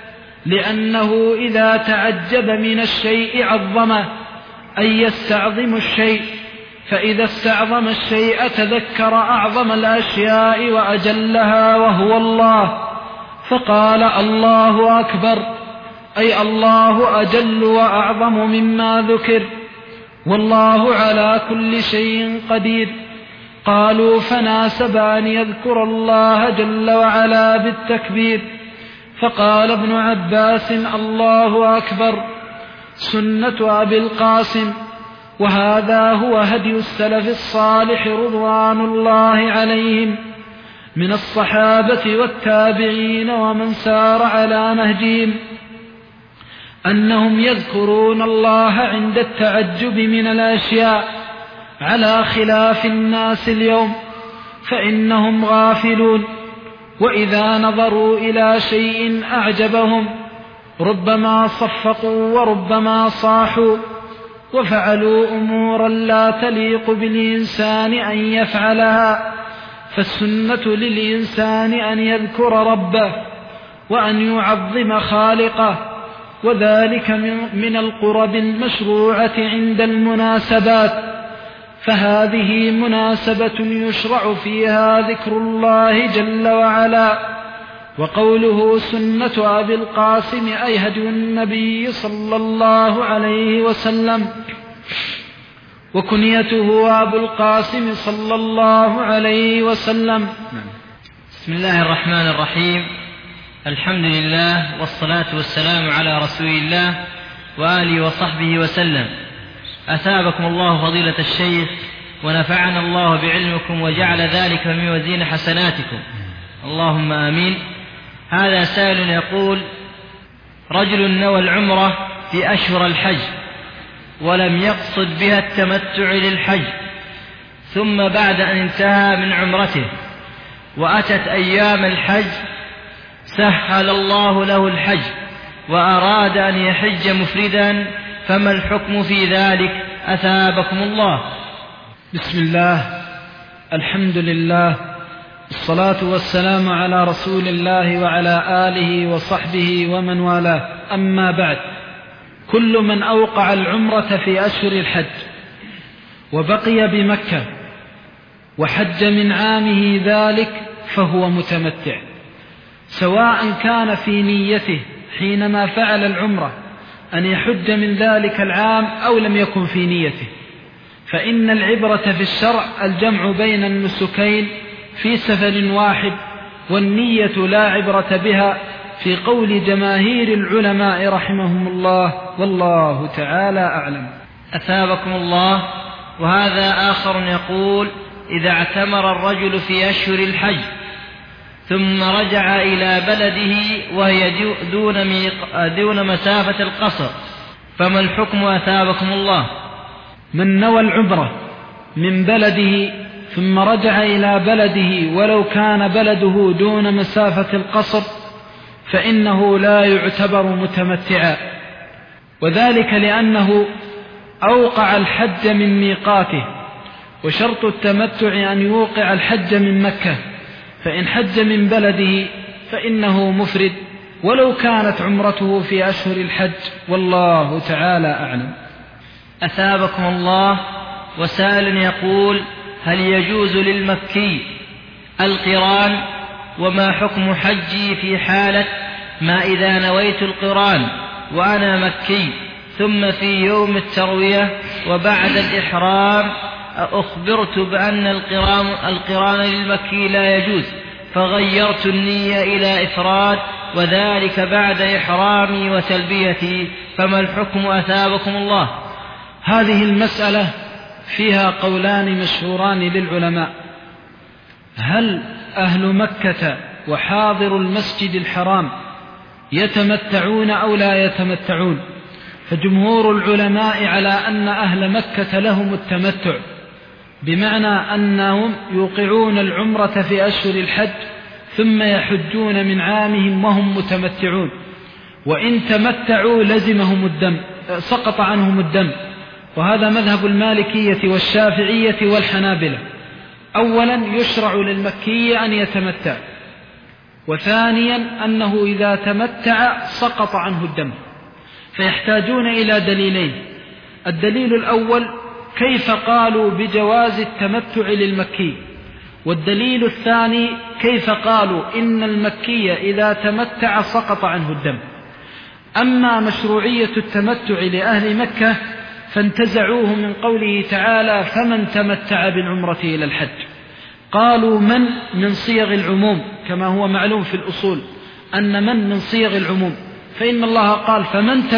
لأنه إذا تعجب من الشيء عظمه، أي يستعظم الشيء، فإذا استعظم الشيء تذكر أعظم الأشياء وأجلها وهو الله، فقال: الله أكبر، أي الله أجل وأعظم مما ذكر، والله على كل شيء قدير. قالوا: فناسب أن يذكر الله جل وعلا بالتكبير. فقال ابن عباس: الله أكبر سنة أبي القاسم. وهذا هو هدي السلف الصالح رضوان الله عليهم من الصحابة والتابعين ومن سار على نهجهم، أنهم يذكرون الله عند التعجب من الأشياء، على خلاف الناس اليوم فإنهم غافلون، وإذا نظروا إلى شيء أعجبهم ربما صفقوا وربما صاحوا وفعلوا أمورا لا تليق بالإنسان أن يفعلها. فالسنة للإنسان أن يذكر ربه وأن يعظم خالقه، وذلك من القرب المشروعة عند المناسبات، فهذه مناسبة يشرع فيها ذكر الله جل وعلا. وقوله سنة أبي القاسم أي هدي النبي صلى الله عليه وسلم، وكنيته أبو القاسم صلى الله عليه وسلم. بسم الله الرحمن الرحيم. الحمد لله والصلاة والسلام على رسول الله وآله وصحبه وسلم. أثابكم الله فضيلة الشيخ، ونفعنا الله بعلمكم وجعل ذلك من وزين حسناتكم، اللهم آمين. هذا سائل يقول: رجل نوى العمرة في أشهر الحج ولم يقصد بها التمتع للحج، ثم بعد أن انتهى من عمرته وأتت أيام الحج سهل الله له الحج وأراد أن يحج مفردا، فما الحكم في ذلك؟ أثابكم الله. بسم الله، الحمد لله، الصلاة والسلام على رسول الله وعلى آله وصحبه ومن والاه. أما بعد، كل من أوقع العمرة في أشهر الحج وبقي بمكة وحج من عامه ذلك فهو متمتع، سواء كان في نيته حينما فعل العمرة أن يحج من ذلك العام أو لم يكن في نيته، فإن العبرة في الشرع الجمع بين النسكين في سفر واحد، والنية لا عبرة بها في قول جماهير العلماء رحمهم الله، والله تعالى أعلم. أثابكم الله. وهذا آخر يقول: إذا اعتمر الرجل في أشهر الحج ثم رجع إلى بلده وهي دون مسافة القصر، فما الحكم؟ أثابكم الله. من نوى العمرة من بلده ثم رجع إلى بلده ولو كان بلده دون مسافة القصر فإنه لا يعتبر متمتعا، وذلك لأنه أوقع الحج من ميقاته وشرط التمتع أن يوقع الحج من مكة، فإن حج من بلده فإنه مفرد ولو كانت عمرته في أشهر الحج، والله تعالى أعلم. أثابكم الله. وسائل يقول: هل يجوز للمكي القران؟ وما حكم حجي في حالة ما إذا نويت القران وأنا مكي ثم في يوم التروية وبعد الإحرام أخبرت بأن القران للمكي لا يجوز، فغيرت النية إلى إفراد وذلك بعد إحرامي وتلبيتي، فما الحكم أثابكم الله؟ هذه المسألة فيها قولان مشهوران للعلماء: هل أهل مكة وحاضر المسجد الحرام يتمتعون أو لا يتمتعون؟ فجمهور العلماء على أن أهل مكة لهم التمتع، بمعنى أنهم يوقعون العمرة في أشهر الحج ثم يحجون من عامهم وهم متمتعون، وإن تمتعوا لزمهم الدم، سقط عنهم الدم. وهذا مذهب المالكية والشافعية والحنابلة. أولا يشرع للمكي أن يتمتع، وثانيا أنه إذا تمتع سقط عنه الدم، فيحتاجون إلى دليلين: الدليل الأول كيف قالوا بجواز التمتع للمكي، والدليل الثاني كيف قالوا إن المكي إذا تمتع سقط عنه الدم. أما مشروعية التمتع لأهل مكة فانتزعوه من قوله تعالى: فمن تمتع بالعمرة إلى الحج. قالوا من صيغ العموم، كما هو معلوم في الأصول أن من صيغ العموم، فإن الله قال: فمن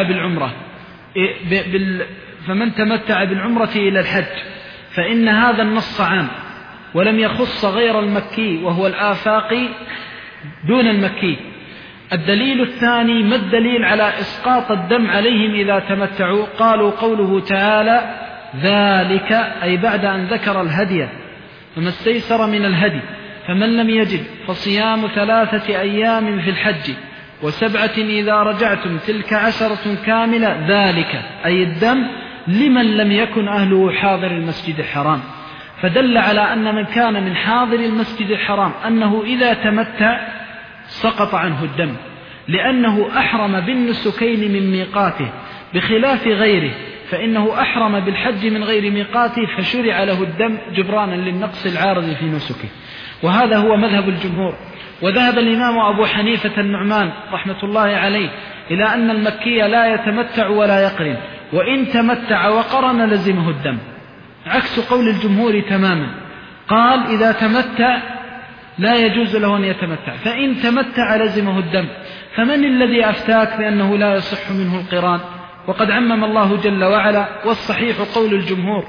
تمتع بالعمرة إلى الحج، فإن هذا النص عام ولم يخص غير المكي وهو الآفاقي دون المكي. الدليل الثاني: ما الدليل على إسقاط الدم عليهم إذا تمتعوا؟ قالوا: قوله تعالى: ذلك، أي بعد أن ذكر الهدي، فما استيسر من الهدي، فمن لم يجد فصيام 3 أيام في الحج و7 إذا رجعتم تلك 10 كاملة، ذلك أي الدم لمن لم يكن أهله حاضر المسجد الحرام. فدل على أن من كان من حاضر المسجد الحرام أنه إذا تمتع سقط عنه الدم، لأنه أحرم بالنسكين من ميقاته، بخلاف غيره فإنه أحرم بالحج من غير ميقاته فشرع له الدم جبرانا للنقص العارض في نسكه. وهذا هو مذهب الجمهور. وذهب الإمام أبو حنيفة النعمان رحمة الله عليه إلى أن المكي لا يتمتع ولا يقرن، وإن تمتع وقرن لزمه الدم، عكس قول الجمهور تماما. قال: إذا تمتع لا يجوز له أن يتمتع، فإن تمتع لزمه الدم. فمن الذي أفتاك بأنه لا يصح منه القران؟ وقد عمم الله جل وعلا. والصحيح قول الجمهور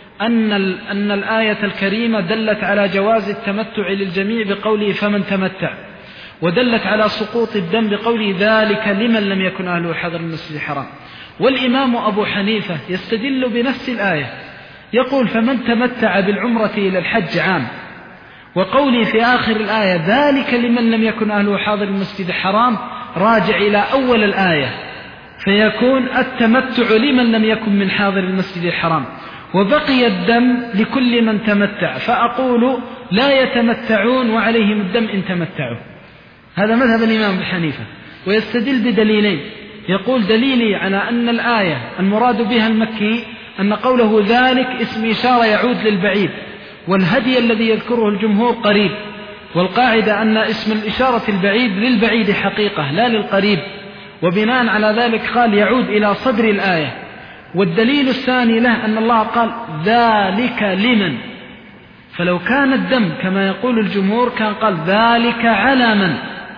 أن الآية الكريمة دلت على جواز التمتع للجميع بقوله: فمن تمتع، ودلت على سقوط الدم بقوله: ذلك لمن لم يكن أهله حاضر المسجد الحرام. والإمام أبو حنيفة يستدل بنفس الآية، يقول: فمن تمتع بالعمرة إلى الحج عام، وقولي في آخر الآية: ذلك لمن لم يكن أهله حاضر المسجد الحرام، راجع إلى أول الآية، فيكون التمتع لمن لم يكن من حاضر المسجد الحرام، وبقي الدم لكل من تمتع. فأقول: لا يتمتعون وعليهم الدم إن تمتعوا. هذا مذهب الإمام أبو حنيفة. ويستدل بدليلين، يقول: دليلي على أن الآية المراد بها المكي أن قوله ذلك اسم إشارة يعود للبعيد، والهدي الذي يذكره الجمهور قريب، والقاعدة أن اسم الإشارة البعيد للبعيد حقيقة لا للقريب، وبناء على ذلك قال يعود إلى صدر الآية. والدليل الثاني له أن الله قال: ذلك لمن، فلو كان الدم كما يقول الجمهور كان قال: ذلك على من.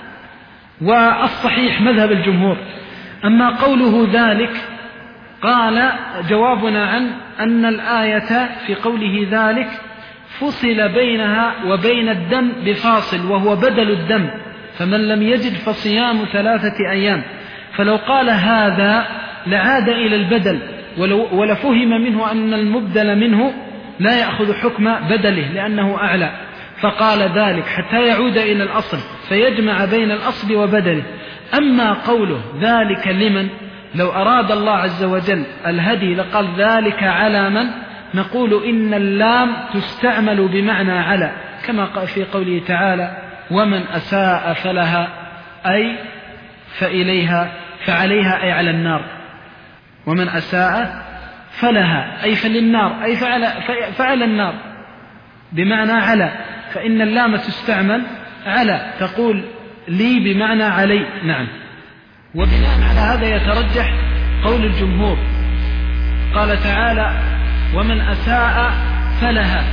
والصحيح مذهب الجمهور. أما قوله ذلك، قال: جوابنا عن أن الآية في قوله ذلك فصل بينها وبين الدم بفاصل، وهو بدل الدم، فمن لم يجد فصيام 3 أيام. فلو قال هذا لعاد إلى البدل، ولفهم منه أن المبدل منه لا يأخذ حكم بدله لأنه أعلى، فقال ذلك حتى يعود إلى الأصل فيجمع بين الأصل وبدله. أما قوله ذلك لمن، لو أراد الله عز وجل الهدي لقال ذلك على من، نقول إن اللام تستعمل بمعنى على، كما في قوله تعالى ومن أساء فلها أي فعليها أي على النار، ومن أساء فلها أي فللنار أي فعلى النار بمعنى على، فإن اللام تستعمل على، تقول لي بمعنى علي. نعم. وبناء على هذا يترجح قول الجمهور، قال تعالى ومن أساء فلها،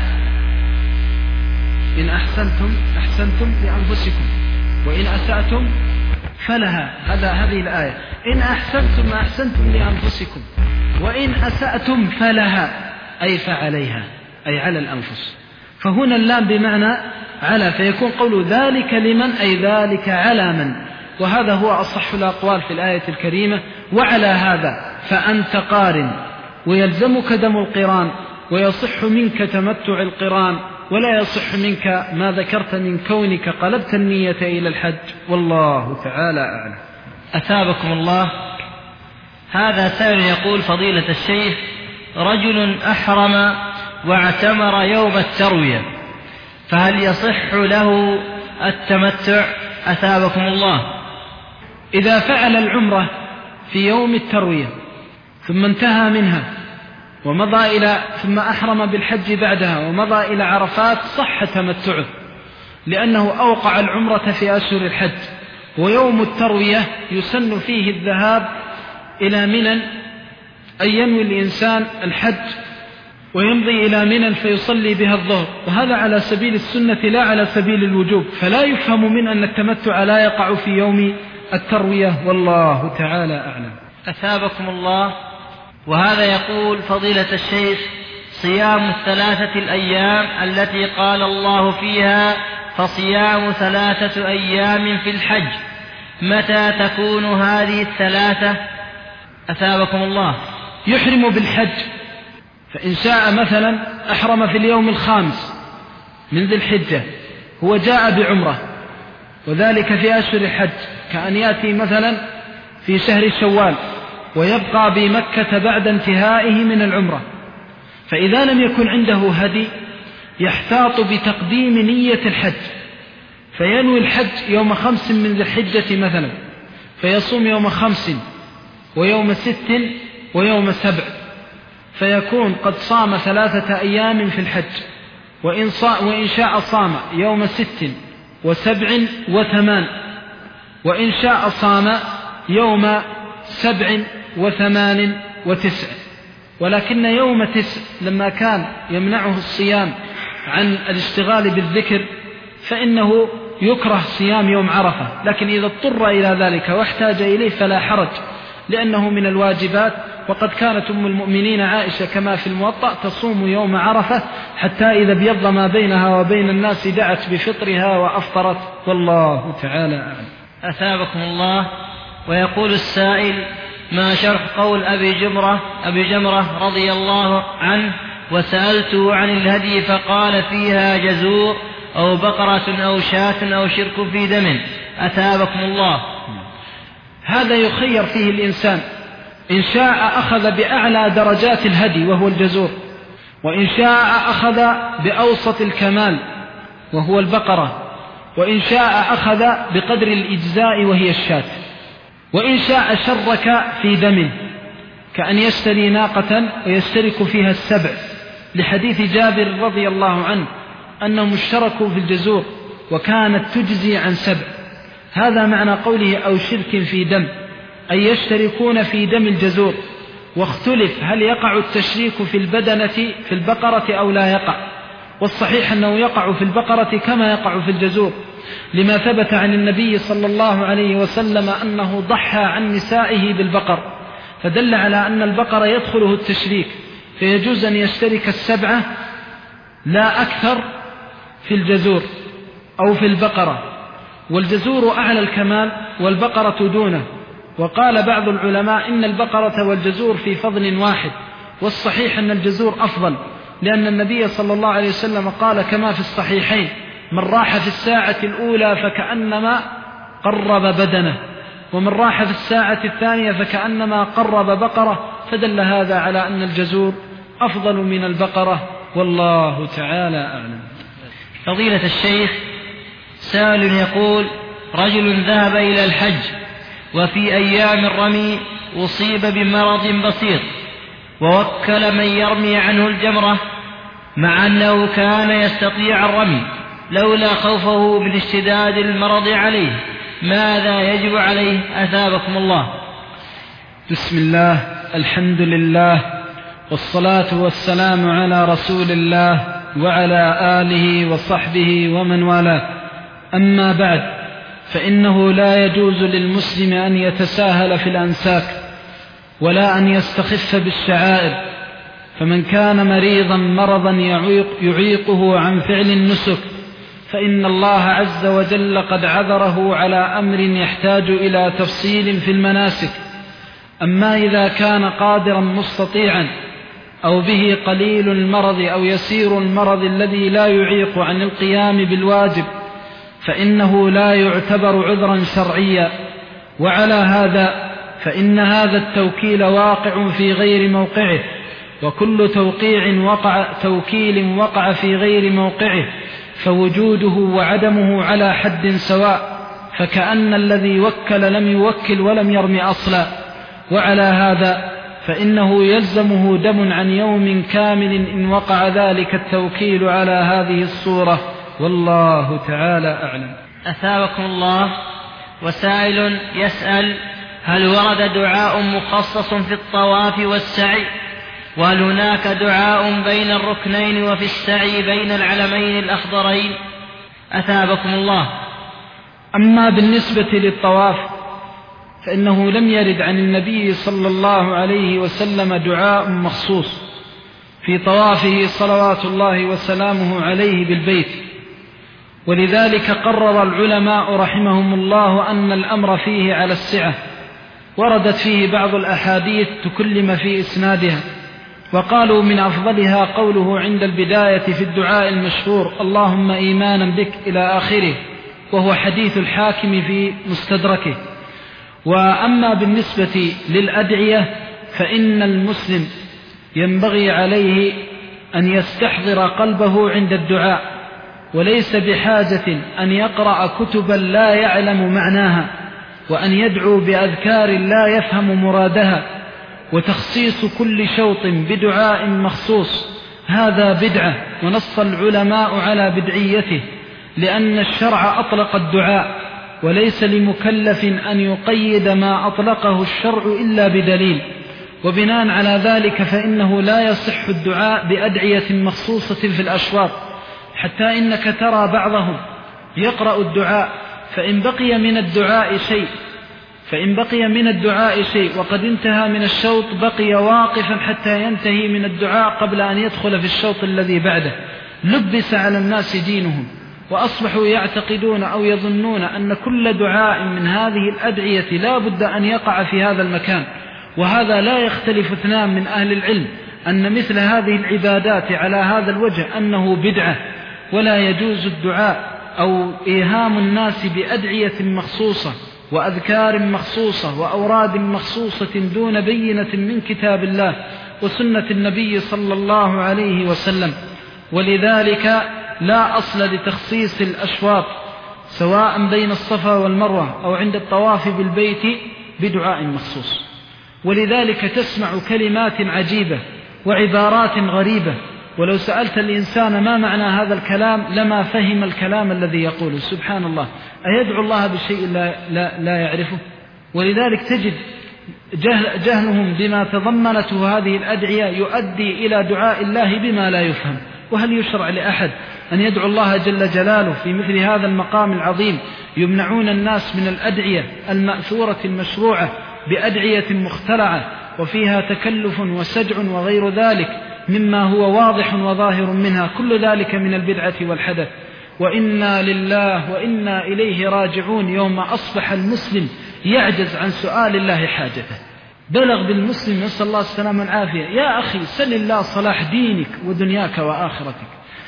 إن أحسنتم لأنفسكم وإن أسأتم فلها. هذه الآية، إن أحسنتم لأنفسكم وإن أسأتم فلها أي فعليها أي على الأنفس. فهنا اللام بمعنى على، فيكون قول ذلك لمن أي ذلك على من، وهذا هو أصح الأقوال في الآية الكريمة. وعلى هذا فأنت قارن ويلزمك دم القران، ويصح منك تمتع القران، ولا يصح منك ما ذكرت من كونك قلبت النية إلى الحج، والله تعالى أعلم. أثابكم الله. هذا سائل يقول فضيلة الشيخ رجل أحرم واعتمر يوم التروية، فهل يصح له التمتع؟ أثابكم الله. إذا فعل العمرة في يوم التروية ثم انتهى منها ثم أحرم بالحج بعدها ومضى إلى عرفات صح تمتعه، لأنه أوقع العمرة في أشهر الحج، ويوم التروية يسن فيه الذهاب إلى منى، أن ينوي الإنسان الحج ويمضي إلى منى فيصلي بها الظهر، وهذا على سبيل السنة لا على سبيل الوجوب، فلا يفهم من أن التمتع لا يقع في يوم التروية، والله تعالى أعلم. أثابكم الله. وهذا يقول فضيلة الشيخ صيام 3 الأيام التي قال الله فيها فصيام 3 أيام في الحج، متى تكون هذه 3؟ أثابكم الله. يحرم بالحج، فإن شاء مثلا أحرم في اليوم 5 من ذي الحجة، هو جاء بعمرة وذلك في أشهر الحج، كأن يأتي مثلا في شهر شوال ويبقى بمكة بعد انتهائه من العمرة، فإذا لم يكن عنده هدي يحتاط بتقديم نية الحج، فينوي الحج يوم 5 من ذي الحجة مثلا، فيصوم يوم 5 ويوم 6 ويوم 7، فيكون قد صام 3 أيام في الحج، وإن شاء صام يوم 6 و7 و8، وإن شاء صام يوم 7 و8 و9. ولكن يوم 9 لما كان يمنعه الصيام عن الاشتغال بالذكر فإنه يكره صيام يوم عرفة، لكن إذا اضطر إلى ذلك واحتاج إليه فلا حرج، لأنه من الواجبات. وقد كانت أم المؤمنين عائشة كما في الموطأ تصوم يوم عرفة حتى إذا ابيض ما بينها وبين الناس دعت بفطرها وأفطرت، والله تعالى أعلم. أثابكم الله. ويقول السائل ما شرح قول أبي جمرة رضي الله عنه وسألته عن الهدي فقال فيها جزور أو بقرة أو شاة أو شرك في دم؟ أثابكم الله. هذا يخير فيه الإنسان، إن شاء أخذ بأعلى درجات الهدي وهو الجزور، وإن شاء أخذ بأوسط الكمال وهو البقرة، وإن شاء أخذ بقدر الإجزاء وهي الشاة، وإن شاء شرك في دم كأن يشتري ناقة ويشترك فيها 7، لحديث جابر رضي الله عنه أنهم اشتركوا في الجزور وكانت تجزي عن 7. هذا معنى قوله أو شرك في دم، أي يشتركون في دم الجزور. واختلف هل يقع التشريك في البدنة في البقرة أو لا يقع، والصحيح أنه يقع في البقرة كما يقع في الجزور، لما ثبت عن النبي صلى الله عليه وسلم أنه ضحى عن نسائه بالبقر، فدل على أن البقر يدخله التشريك، فيجوز أن يشترك 7 لا أكثر في الجزور أو في البقرة، والجزور أعلى الكمال والبقرة دونه. وقال بعض العلماء إن البقرة والجزور في فضل واحد، والصحيح أن الجزور أفضل، لأن النبي صلى الله عليه وسلم قال كما في الصحيحين من راح في الساعة الأولى فكأنما قرب بدنه، ومن راح في الساعة الثانية فكأنما قرب بقرة، فدل هذا على أن الجزور أفضل من البقرة، والله تعالى أعلم. فضيلة الشيخ، سائل يقول: رجل ذهب إلى الحج وفي أيام الرمي أصيب بمرض بسيط ووكل من يرمي عنه الجمرة مع أنه كان يستطيع الرمي، لولا خوفه من اشتداد المرض عليه، ماذا يجب عليه أثابكم الله؟ بسم الله، الحمد لله، والصلاة والسلام على رسول الله وعلى آله وصحبه ومن والاه. أما بعد، فإنه لا يجوز للمسلم أن يتساهل في الأنساك ولا أن يستخف بالشعائر، فمن كان مريضا مرضا يعيقه عن فعل النسك فإن الله عز وجل قد عذره على أمر يحتاج إلى تفصيل في المناسك. أما إذا كان قادرا مستطيعا أو به قليل المرض أو يسير المرض الذي لا يعيق عن القيام بالواجب فإنه لا يعتبر عذرا شرعيا. وعلى هذا فإن هذا التوكيل واقع في غير موقعه، وكل توكيل وقع في غير موقعه فوجوده وعدمه على حد سواء، فكأن الذي وكل لم يوكل ولم يرمي أصلا. وعلى هذا فإنه يلزمه دم عن يوم كامل إن وقع ذلك التوكيل على هذه الصورة، والله تعالى أعلم. أثابكم الله. وسائل يسأل: هل ورد دعاء مخصص في الطواف والسعي؟ وهل هناك دعاء بين الركنين وفي السعي بين العلمين الأخضرين؟ أثابكم الله. أما بالنسبة للطواف فإنه لم يرد عن النبي صلى الله عليه وسلم دعاء مخصوص في طوافه صلوات الله وسلامه عليه بالبيت، ولذلك قرر العلماء رحمهم الله أن الأمر فيه على السعة. وردت فيه بعض الأحاديث تكلم في إسنادها، وقالوا من أفضلها قوله عند البداية في الدعاء المشهور: اللهم إيمانا بك إلى آخره، وهو حديث الحاكم في مستدركه. وأما بالنسبة للأدعية فإن المسلم ينبغي عليه أن يستحضر قلبه عند الدعاء، وليس بحاجة أن يقرأ كتبا لا يعلم معناها، وأن يدعو بأذكار لا يفهم مرادها. وتخصيص كل شوط بدعاء مخصوص هذا بدعة، ونص العلماء على بدعيته، لأن الشرع أطلق الدعاء، وليس لمكلف أن يقيد ما أطلقه الشرع إلا بدليل. وبناء على ذلك فإنه لا يصح الدعاء بأدعية مخصوصة في الأشواط، حتى إنك ترى بعضهم يقرأ الدعاء فإن بقي من الدعاء شيء وقد انتهى من الشوط بقي واقفا حتى ينتهي من الدعاء قبل أن يدخل في الشوط الذي بعده. لبس على الناس دينهم، وأصبحوا يعتقدون أو يظنون أن كل دعاء من هذه الأدعية لا بد أن يقع في هذا المكان. وهذا لا يختلف اثنان من أهل العلم أن مثل هذه العبادات على هذا الوجه أنه بدعة، ولا يجوز الدعاء أو إيهام الناس بأدعية مخصوصة وأذكار مخصوصة وأوراد مخصوصة دون بينة من كتاب الله وسنة النبي صلى الله عليه وسلم. ولذلك لا أصل لتخصيص الأشواط سواء بين الصفا والمروة أو عند الطواف بالبيت بدعاء مخصوص. ولذلك تسمع كلمات عجيبة وعبارات غريبة، ولو سألت الإنسان ما معنى هذا الكلام لما فهم الكلام الذي يقوله. سبحان الله، أيدعو الله بشيء لا يعرفه؟ ولذلك تجد جهلهم بما تضمنته هذه الأدعية يؤدي إلى دعاء الله بما لا يفهم. وهل يشرع لأحد أن يدعو الله جل جلاله في مثل هذا المقام العظيم؟ يمنعون الناس من الأدعية المأثورة المشروعة بأدعية مخترعة وفيها تكلف وسجع وغير ذلك مما هو واضح وظاهر منها، كل ذلك من البدعة والحدث. وإنا لله وإنا إليه راجعون. يوم أصبح المسلم يعجز عن سؤال الله حاجته، بلغ بالمسلم نسأل الله السلامة والعافية. يا أخي سل الله صلاح دينك ودنياك وآخرتك.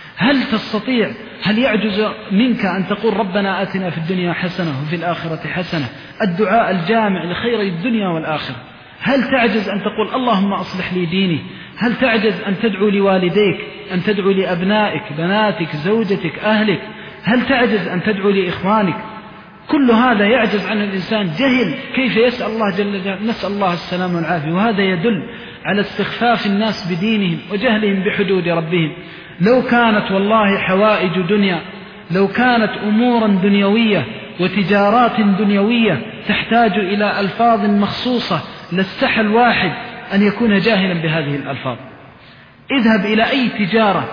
هل يعجز منك أن تقول ربنا آتنا في الدنيا حسنة وفي الآخرة حسنة؟ الدعاء الجامع لخير الدنيا والآخرة. هل تعجز أن تقول اللهم أصلح لي ديني؟ هل تعجز أن تدعو لوالديك، أن تدعو لأبنائك، بناتك، زوجتك، أهلك؟ هل تعجز أن تدعو لإخوانك؟ كل هذا يعجز عن الإنسان، جهل كيف يسأل الله جل جلاله. نسأل الله السلام والعافية. وهذا يدل على استخفاف الناس بدينهم وجهلهم بحدود ربهم. لو كانت والله حوائج دنيا، لو كانت أمورا دنيوية وتجارات دنيوية تحتاج إلى ألفاظ مخصوصة لاستحى الواحد أن يكون جاهلا بهذه الألفاظ. اذهب إلى أي تجارة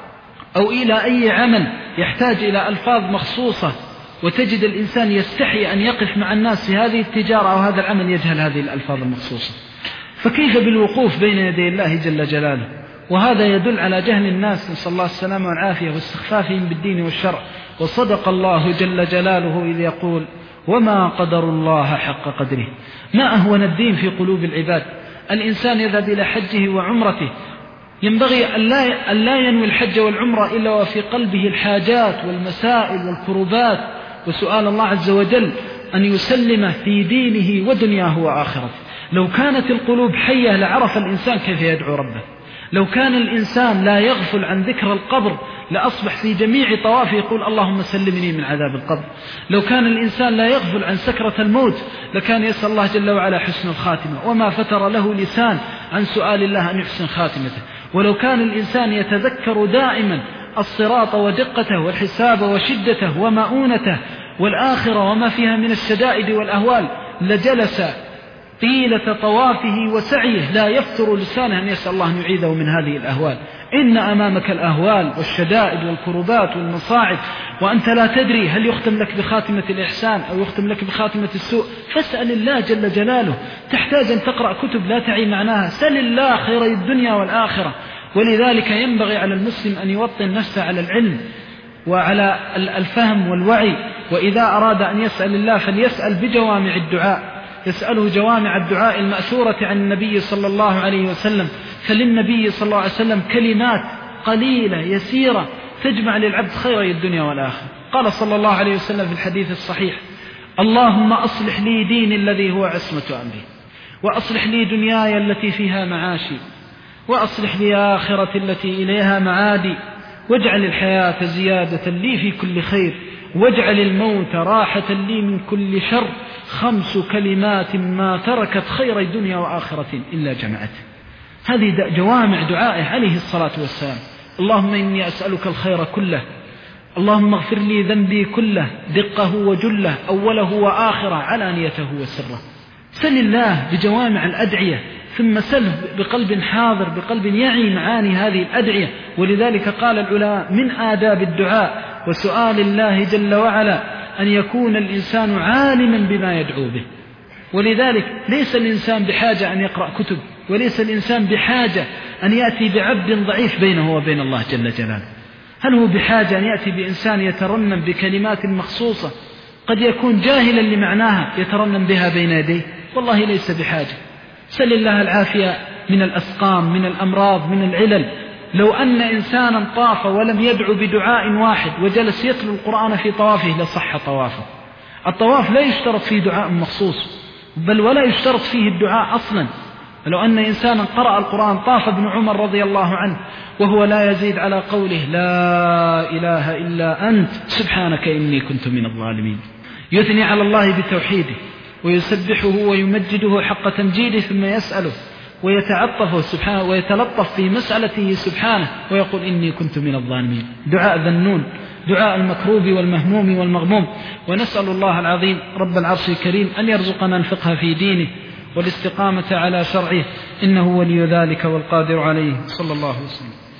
أو إلى أي عمل يحتاج إلى ألفاظ مخصوصة وتجد الإنسان يستحي أن يقف مع الناس في هذه التجارة أو هذا العمل يجهل هذه الألفاظ المخصوصة، فكيف بالوقوف بين يدي الله جل جلاله؟ وهذا يدل على جهل الناس، نسأل الله السلامة والعافية، واستخفافهم بالدين والشرع. وصدق الله جل جلاله إذ يقول وما قدر الله حق قدره. ما أهون الدين في قلوب العباد. الإنسان يذهب إلى حجه وعمرته، ينبغي أن لا ينوي الحج والعمرة إلا وفي قلبه الحاجات والمسائل والكروبات، وسؤال الله عز وجل أن يسلم في دينه ودنياه وآخرته. لو كانت القلوب حية لعرف الإنسان كيف يدعو ربه. لو كان الإنسان لا يغفل عن ذكر القبر لأصبح في جميع طوافه يقول اللهم سلمني من عذاب القبر. لو كان الإنسان لا يغفل عن سكرة الموت لكان يسأل الله جل وعلا حسن الخاتمة، وما فتر له لسان عن سؤال الله أن يحسن خاتمته. ولو كان الإنسان يتذكر دائما الصراط ودقته والحساب وشدته ومؤونته والآخرة وما فيها من الشدائد والأهوال لجلس طيلة طوافه وسعيه لا يفتر لسانه أن يسأل الله أن يعيذه من هذه الأهوال. إن أمامك الأهوال والشدائد والكربات والمصاعب وأنت لا تدري هل يختم لك بخاتمة الإحسان أو يختم لك بخاتمة السوء، فاسأل الله جل جلاله. تحتاج أن تقرأ كتب لا تعي معناها، سل الله خير الدنيا والآخرة. ولذلك ينبغي على المسلم أن يوطن نفسه على العلم وعلى الفهم والوعي، وإذا أراد أن يسأل الله فليسأل بجوامع الدعاء، يسأله جوامع الدعاء المأثورة عن النبي صلى الله عليه وسلم. فللنبي صلى الله عليه وسلم كلمات قليلة يسيرة تجمع للعبد خير الدنيا والآخرة. قال صلى الله عليه وسلم في الحديث الصحيح اللهم أصلح لي ديني الذي هو عصمة أمري، وأصلح لي دنياي التي فيها معاشي، وأصلح لي آخرتي التي إليها معادي، واجعل الحياة زيادة لي في كل خير، واجعل الموت راحة لي من كل شر. 5 كلمات ما تركت خير الدنيا وآخرة إلا جمعته. هذه جوامع دعائه عليه الصلاة والسلام. اللهم إني أسألك الخير كله، اللهم اغفر لي ذنبي كله دقه وجله أوله وآخره علانيته وسره. سل الله بجوامع الأدعية، ثم سله بقلب حاضر، بقلب يعي معاني هذه الأدعية. ولذلك قال العلماء من آداب الدعاء وسؤال الله جل وعلا أن يكون الإنسان عالما بما يدعو به. ولذلك ليس الإنسان بحاجة أن يقرأ كتب، وليس الإنسان بحاجة أن يأتي بعبد ضعيف بينه وبين الله جل جلاله. هل هو بحاجة أن يأتي بإنسان يترنم بكلمات مخصوصة قد يكون جاهلا لمعناها يترنم بها بين يديه؟ والله ليس بحاجة. سل الله العافية من الأسقام، من الأمراض، من العلل. لو أن إنسانا طاف ولم يدعو بدعاء واحد وجلس يتلو القرآن في طوافه لصح طوافه. الطواف لا يشترط فيه دعاء مخصوص، بل ولا يشترط فيه الدعاء أصلا. لو أن إنسانا قرأ القرآن، طاف ابن عمر رضي الله عنه وهو لا يزيد على قوله لا إله إلا أنت سبحانك إني كنت من الظالمين، يثني على الله بتوحيده ويسبحه ويمجده حق تمجيده، ثم يسأله ويتعطف سبحانه ويتلطف في مسألته سبحانه ويقول إني كنت من الظالمين. دعاء ذنون، دعاء المكروب والمهموم والمغموم. ونسأل الله العظيم رب العرش الكريم أن يرزقنا الفقه في دينه والاستقامة على شرعه، إنه ولي ذلك والقادر عليه. صلى الله وسلم.